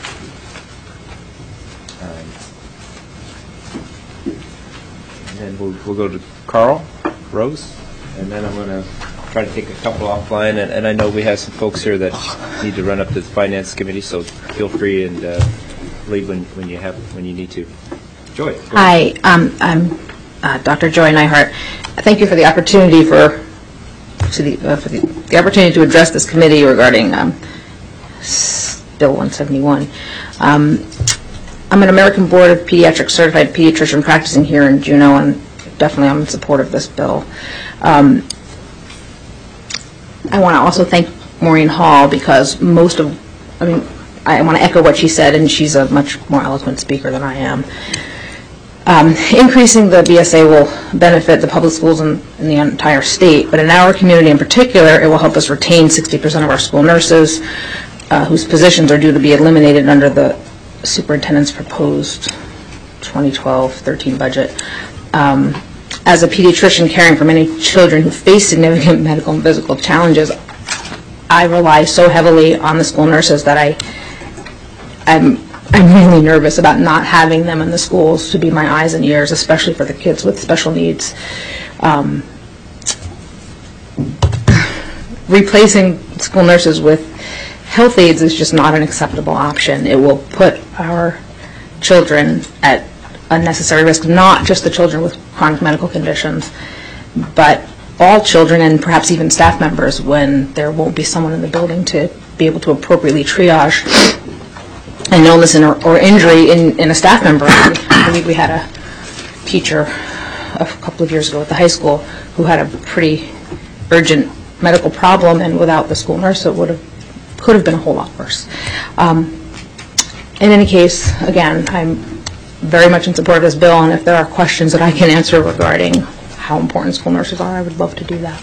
And then we'll go to Carl Rose, and then I'm going to try to take a couple offline, and I know we have some folks here that need to run up to the Finance Committee, so feel free and leave when you need to. Joy. Hi, I'm Dr. Joy Nahart. Thank you for the opportunity the opportunity to address this committee regarding Bill 171. I'm an American Board of Pediatrics certified pediatrician practicing here in Juneau, and definitely I'm in support of this bill. I want to also thank Maureen Hall, because I want to echo what she said, and she's a much more eloquent speaker than I am. Increasing the BSA will benefit the public schools in the entire state, but in our community in particular, it will help us retain 60% of our school nurses, whose positions are due to be eliminated under the superintendent's proposed 2012-13 budget. As a pediatrician caring for many children who face significant medical and physical challenges, I rely so heavily on the school nurses that I'm really nervous about not having them in the schools to be my eyes and ears, especially for the kids with special needs. Replacing school nurses with health aides is just not an acceptable option. It will put our children at unnecessary risk, not just the children with chronic medical conditions, but all children and perhaps even staff members, when there won't be someone in the building to be able to appropriately triage an illness or injury in a staff member. I believe we had a teacher a couple of years ago at the high school who had a pretty urgent medical problem, and without the school nurse it could have been a whole lot worse. In any case, again, I'm very much in support of this bill, and if there are questions that I can answer regarding how important school nurses are, I would love to do that.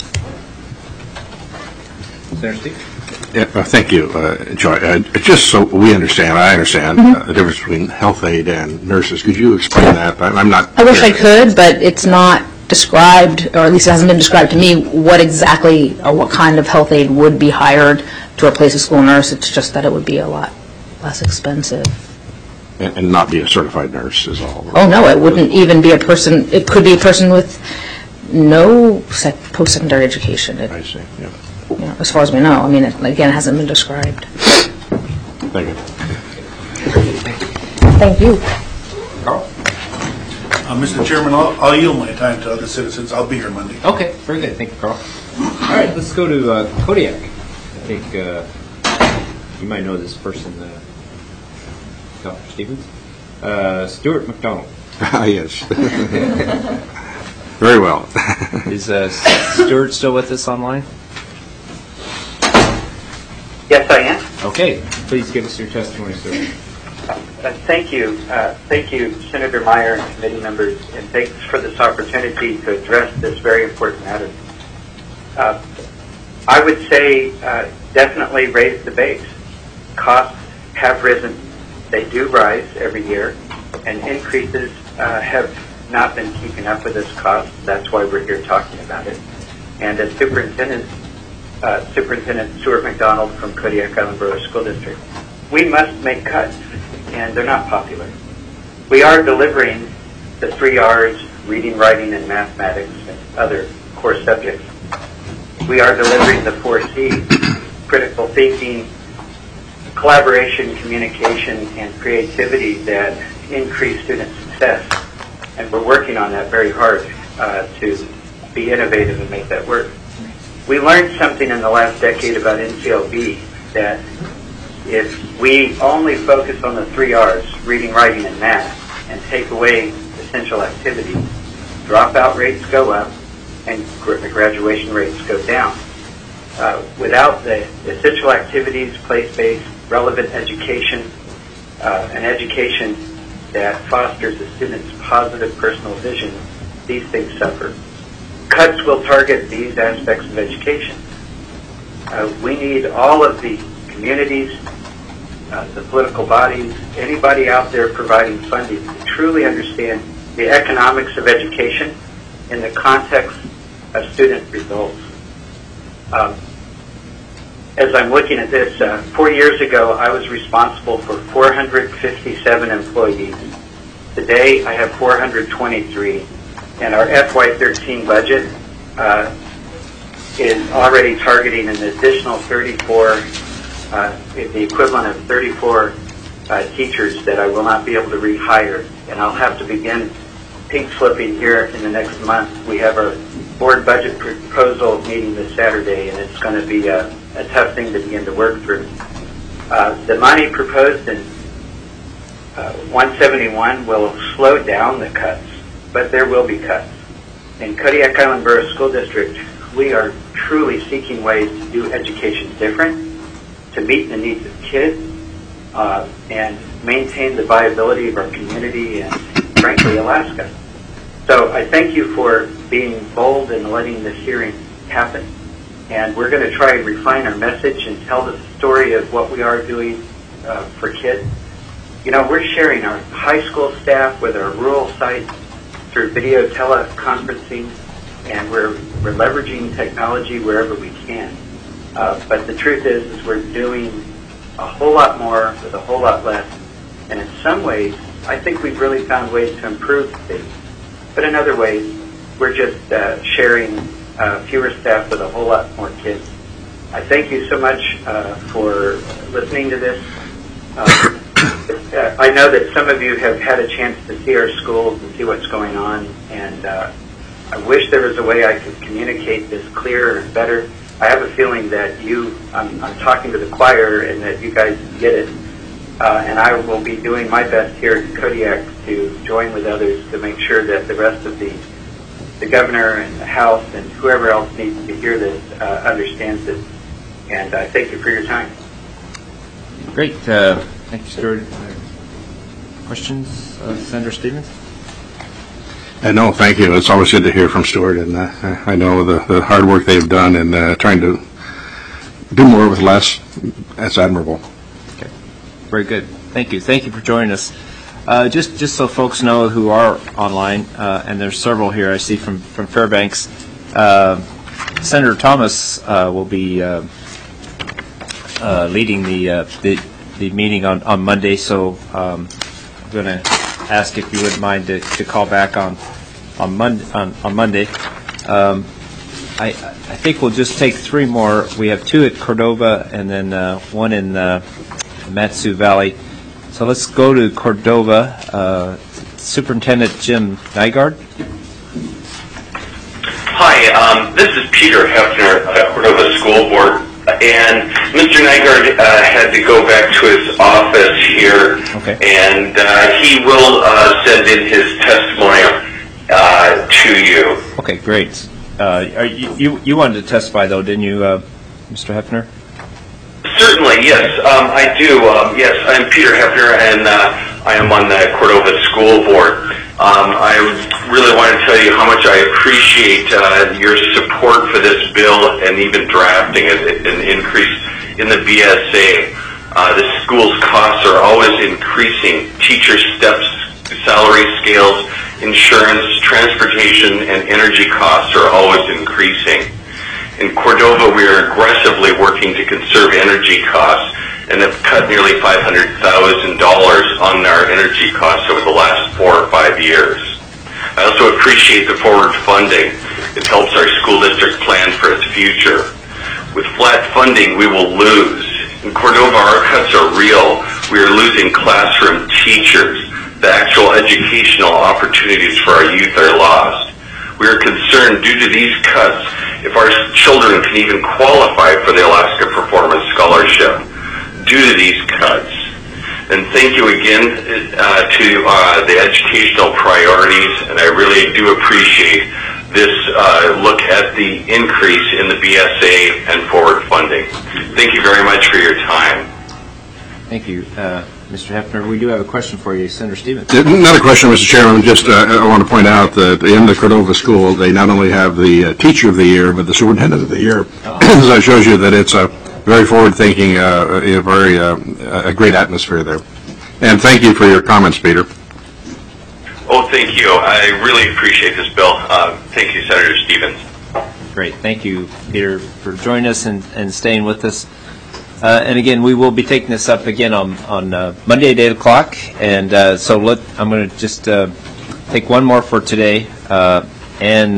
Senator Steve? Yeah, thank you, Joy. Just so we understand, I understand the difference between health aide and nurses. Could you explain that? I'm not. I wish I could, but it's not described, or at least it hasn't been described to me, what exactly or what kind of health aide would be hired to replace a school nurse. It's just that it would be a lot less expensive. And not be a certified nurse is all. Oh, no, it wouldn't even be a person. It could be a person with no post-secondary education. I see, yeah. As far as we know. I mean, again, it hasn't been described. Thank you. Thank you. Carl? Mr. Chairman, I'll yield my time to other citizens. I'll be here Monday. Okay, very good. Thank you, Carl. All right, let's go to Kodiak. I think you might know this person, Dr. Stevens. Stuart McDonald. Yes. Very well. Is Stuart still with us online? Yes, I am. Okay. Please give us your testimony, Stuart. Thank you. Thank you, Senator Meyer and committee members, and thanks for this opportunity to address this very important matter. I would say definitely raise the base. Costs have risen. They do rise every year, and increases have not been keeping up with this cost. That's why we're here talking about it. And as Superintendent Stuart McDonald from Kodiak Island Borough School District, we must make cuts, and they're not popular. We are delivering the 3 R's, reading, writing, and mathematics, and other core subjects. We are delivering the 4 C's, critical thinking, collaboration, communication, and creativity that increase student success. And we're working on that very hard to be innovative and make that work. We learned something in the last decade about NCLB, that if we only focus on the 3 R's, reading, writing, and math, and take away essential activities, dropout rates go up and graduation rates go down. Without the essential activities, place-based, relevant education, an education that fosters the student's positive personal vision, these things suffer. Cuts will target these aspects of education. We need all of the communities, the political bodies, anybody out there providing funding to truly understand the economics of education in the context of student results. As I'm looking at this, 4 years ago I was responsible for 457 employees. Today I have 423, and our FY13 budget is already targeting an additional 34, the equivalent of 34 teachers that I will not be able to rehire, and I'll have to begin pink slipping here in the next month. We have our board budget proposal meeting this Saturday, and it's going to be a tough thing to begin to work through. The money proposed in 171 will slow down the cuts, but there will be cuts. In Kodiak Island Borough School District, we are truly seeking ways to do education different, to meet the needs of kids, and maintain the viability of our community and, frankly, Alaska. So I thank you for being bold and letting this hearing happen. And we're going to try and refine our message and tell the story of what we are doing for kids. You know, we're sharing our high school staff with our rural sites through video teleconferencing, and we're leveraging technology wherever we can. But the truth is we're doing a whole lot more with a whole lot less. And in some ways, I think we've really found ways to improve things. But in other ways, we're just sharing fewer staff with a whole lot more kids. I thank you so much for listening to this. I know that some of you have had a chance to see our schools and see what's going on, and I wish there was a way I could communicate this clearer and better. I have a feeling that I'm talking to the choir and that you guys get it. And I will be doing my best here at Kodiak to join with others to make sure that the rest of the governor and the House and whoever else needs to hear this understands it. And I thank you for your time. Great. Thank you, Stuart. Questions, Senator Stevens? No, thank you. It's always good to hear from Stuart, and I know the hard work they've done in trying to do more with less. That's admirable. Okay. Very good. Thank you. Thank you for joining us. Just so folks know who are online, and there's several here I see from Fairbanks, Senator Thomas will be leading the meeting on Monday, so I'm going to ask if you wouldn't mind to call back on Monday. I think we'll just take 3 more. We have 2 at Cordova and then 1 in Mat-Su Valley. So let's go to Cordova. Superintendent Jim Nygaard. Hi, this is Peter Hefner at Cordova School Board. and Mr. Nygaard had to go back to his office here, and he will send in his testimony to you. Okay, great. You wanted to testify, though, didn't you, Mr. Hefner? Certainly, yes, I do. Yes, I'm Peter Hefner, and I am on the Cordova School Board. I really want to tell you how much I appreciate your support for this bill and even drafting it, an increase in the BSA. The school's costs are always increasing. Teacher steps, salary scales, insurance, transportation, and energy costs are always increasing. In Cordova, we are aggressively working to conserve energy costs and have cut nearly $500,000 on our energy costs over the last 4 or 5 years. I also appreciate the forward funding. It helps our school district plan for its future. With flat funding, we will lose. In Cordova, our cuts are real. We are losing classroom teachers. The actual educational opportunities for our youth are lost. We are concerned due to these cuts if our children can even qualify for the Alaska Performance Scholarship due to these cuts. And thank you again to the educational priorities, and I really do appreciate this look at the increase in the BSA and forward funding. Thank you very much for your time. Thank you, Mr. Hefner. We do have a question for you, Senator Stevens. Not a question, Mr. Chairman. Just I want to point out that in the Cordova School, they not only have the Teacher of the Year, but the Superintendent of the Year. So that shows you that it's a very forward-thinking, a great atmosphere there. And thank you for your comments, Peter. Oh, thank you. I really appreciate this bill. Thank you, Senator Stevens. Great. Thank you, Peter, for joining us and staying with us. And again, we will be taking this up again on Monday at 8 o'clock. And so I'm going to just take one more for today. And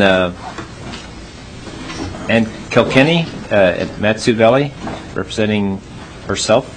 Kilkenny at Mat-Su Valley, representing herself.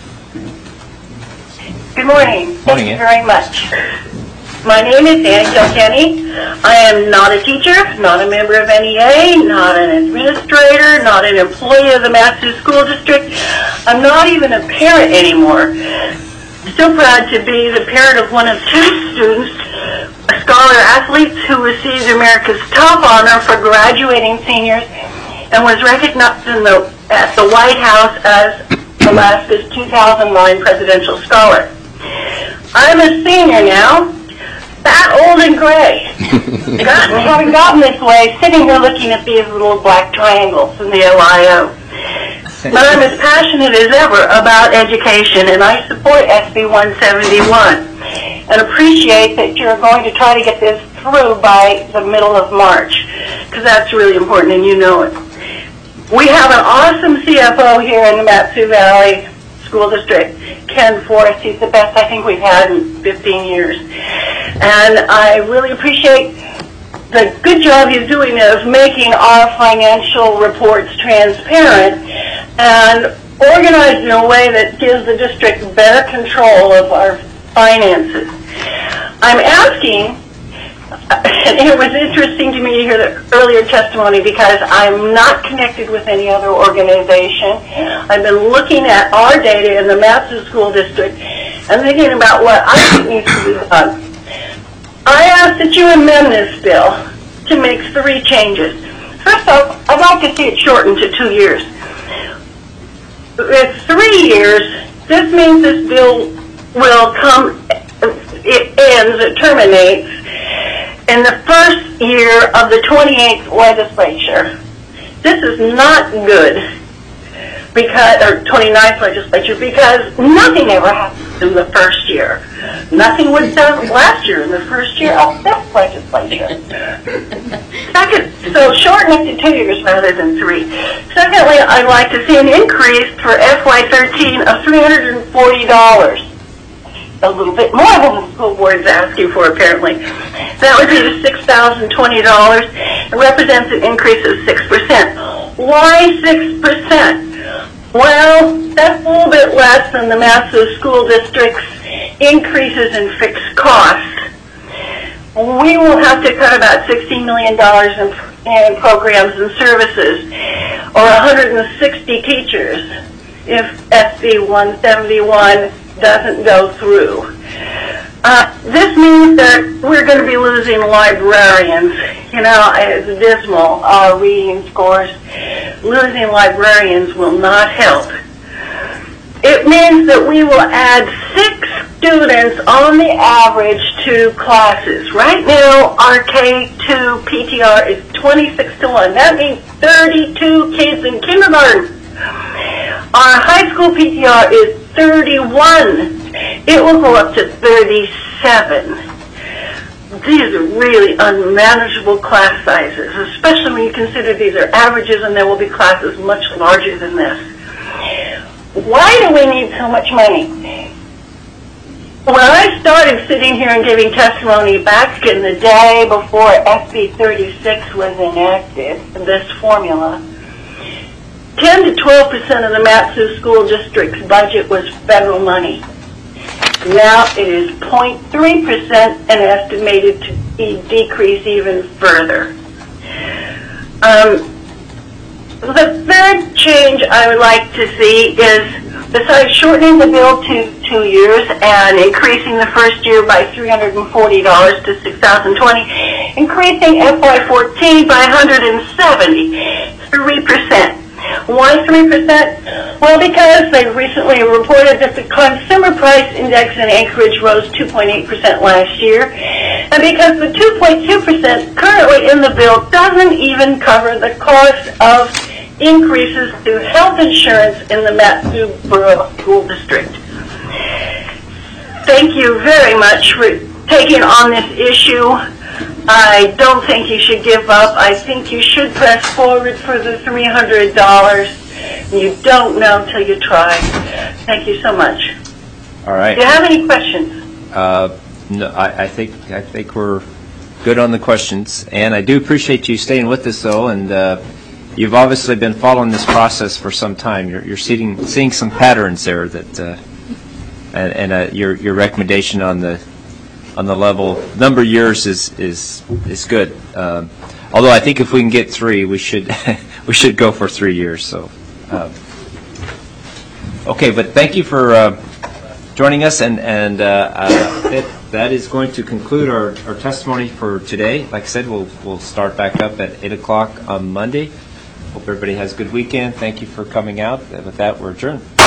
Good morning. Morning, Thank you very much. My name is Ann Kilkenny. I am not a teacher, not a member of NEA, not an administrator, not an employee of the Mat-Su School District. I'm not even a parent anymore. Still proud to be the parent of one of 2 students, scholar athletes who received America's top honor for graduating seniors and was recognized at the White House as Alaska's 2009 Presidential Scholar. I'm a senior now, fat, old, and gray. Having gotten this way, sitting here looking at these little black triangles in the OIO. But I'm as passionate as ever about education, and I support SB 171 and appreciate that you're going to try to get this through by the middle of March, because that's really important, and you know it. We have an awesome CFO here in the Mat-Su Valley School District, Ken Forrest. He's the best I think we've had in 15 years. And I really appreciate the good job he's doing of making our financial reports transparent and organized in a way that gives the district better control of our finances. I'm asking, and it was interesting to me to hear the earlier testimony because I'm not connected with any other organization. I've been looking at our data in the Mat-Su School District and thinking about what I think needs to be done. I ask that you amend this bill to make 3 changes. First off, I'd like to see it shortened to 2 years. With 3 years, this means this bill will it terminates in the first year of the 28th legislature. This is not good, or 29th legislature, because nothing ever happens in the first year. Nothing was done last year in the first year of this legislature. Second, so shorten it to 2 years rather than 3. Secondly, I'd like to see an increase for FY13 of $340. A little bit more than the school board's asking for, apparently. That would be the $6,020. It represents an increase of 6%. Why 6%? Well, that's a little bit less than the Mat-Su School District's increases in fixed costs. We will have to cut about $16 million in programs and services or 160 teachers if SB 171 doesn't go through. This means that we're going to be losing librarians. You know, it's dismal, our reading scores. Losing librarians will not help. It means that we will add 6 students on the average to classes. Right now, our K2 PTR is 26 to 1. That means 32 kids in kindergarten. Our high school PTR is 31. It will go up to 37. These are really unmanageable class sizes, especially when you consider these are averages and there will be classes much larger than this. Why do we need so much money? When I started sitting here and giving testimony back in the day before SB 36 was enacted, this formula, 10 to 12% of the Mat-Su School District's budget was federal money. Now it is 0.3% and estimated to decrease even further. The third change I would like to see is, besides shortening the bill to 2 years and increasing the first year by $340 to $6,020, increasing FY14 by $170, 3%. Why 3%? Well, because they recently reported that the consumer price index in Anchorage rose 2.8% last year, and because the 2.2% currently in the bill doesn't even cover the cost of increases to health insurance in the Mat-Su Borough School District. Thank you very much for taking on this issue. I don't think you should give up. I think you should press forward for the $300. You don't know till you try. Thank you so much. All right. Do you have any questions? No, I think we're good on the questions, and I do appreciate you staying with us, though. And you've obviously been following this process for some time. You're seeing some patterns there that, and your recommendation on the level number of years is good. Although I think if we can get 3, we should go for 3 years. So, okay, but thank you for joining us, and that is going to conclude our testimony for today. Like I said, we'll start back up at 8 o'clock on Monday. Hope everybody has a good weekend. Thank you for coming out. With that, we're adjourned.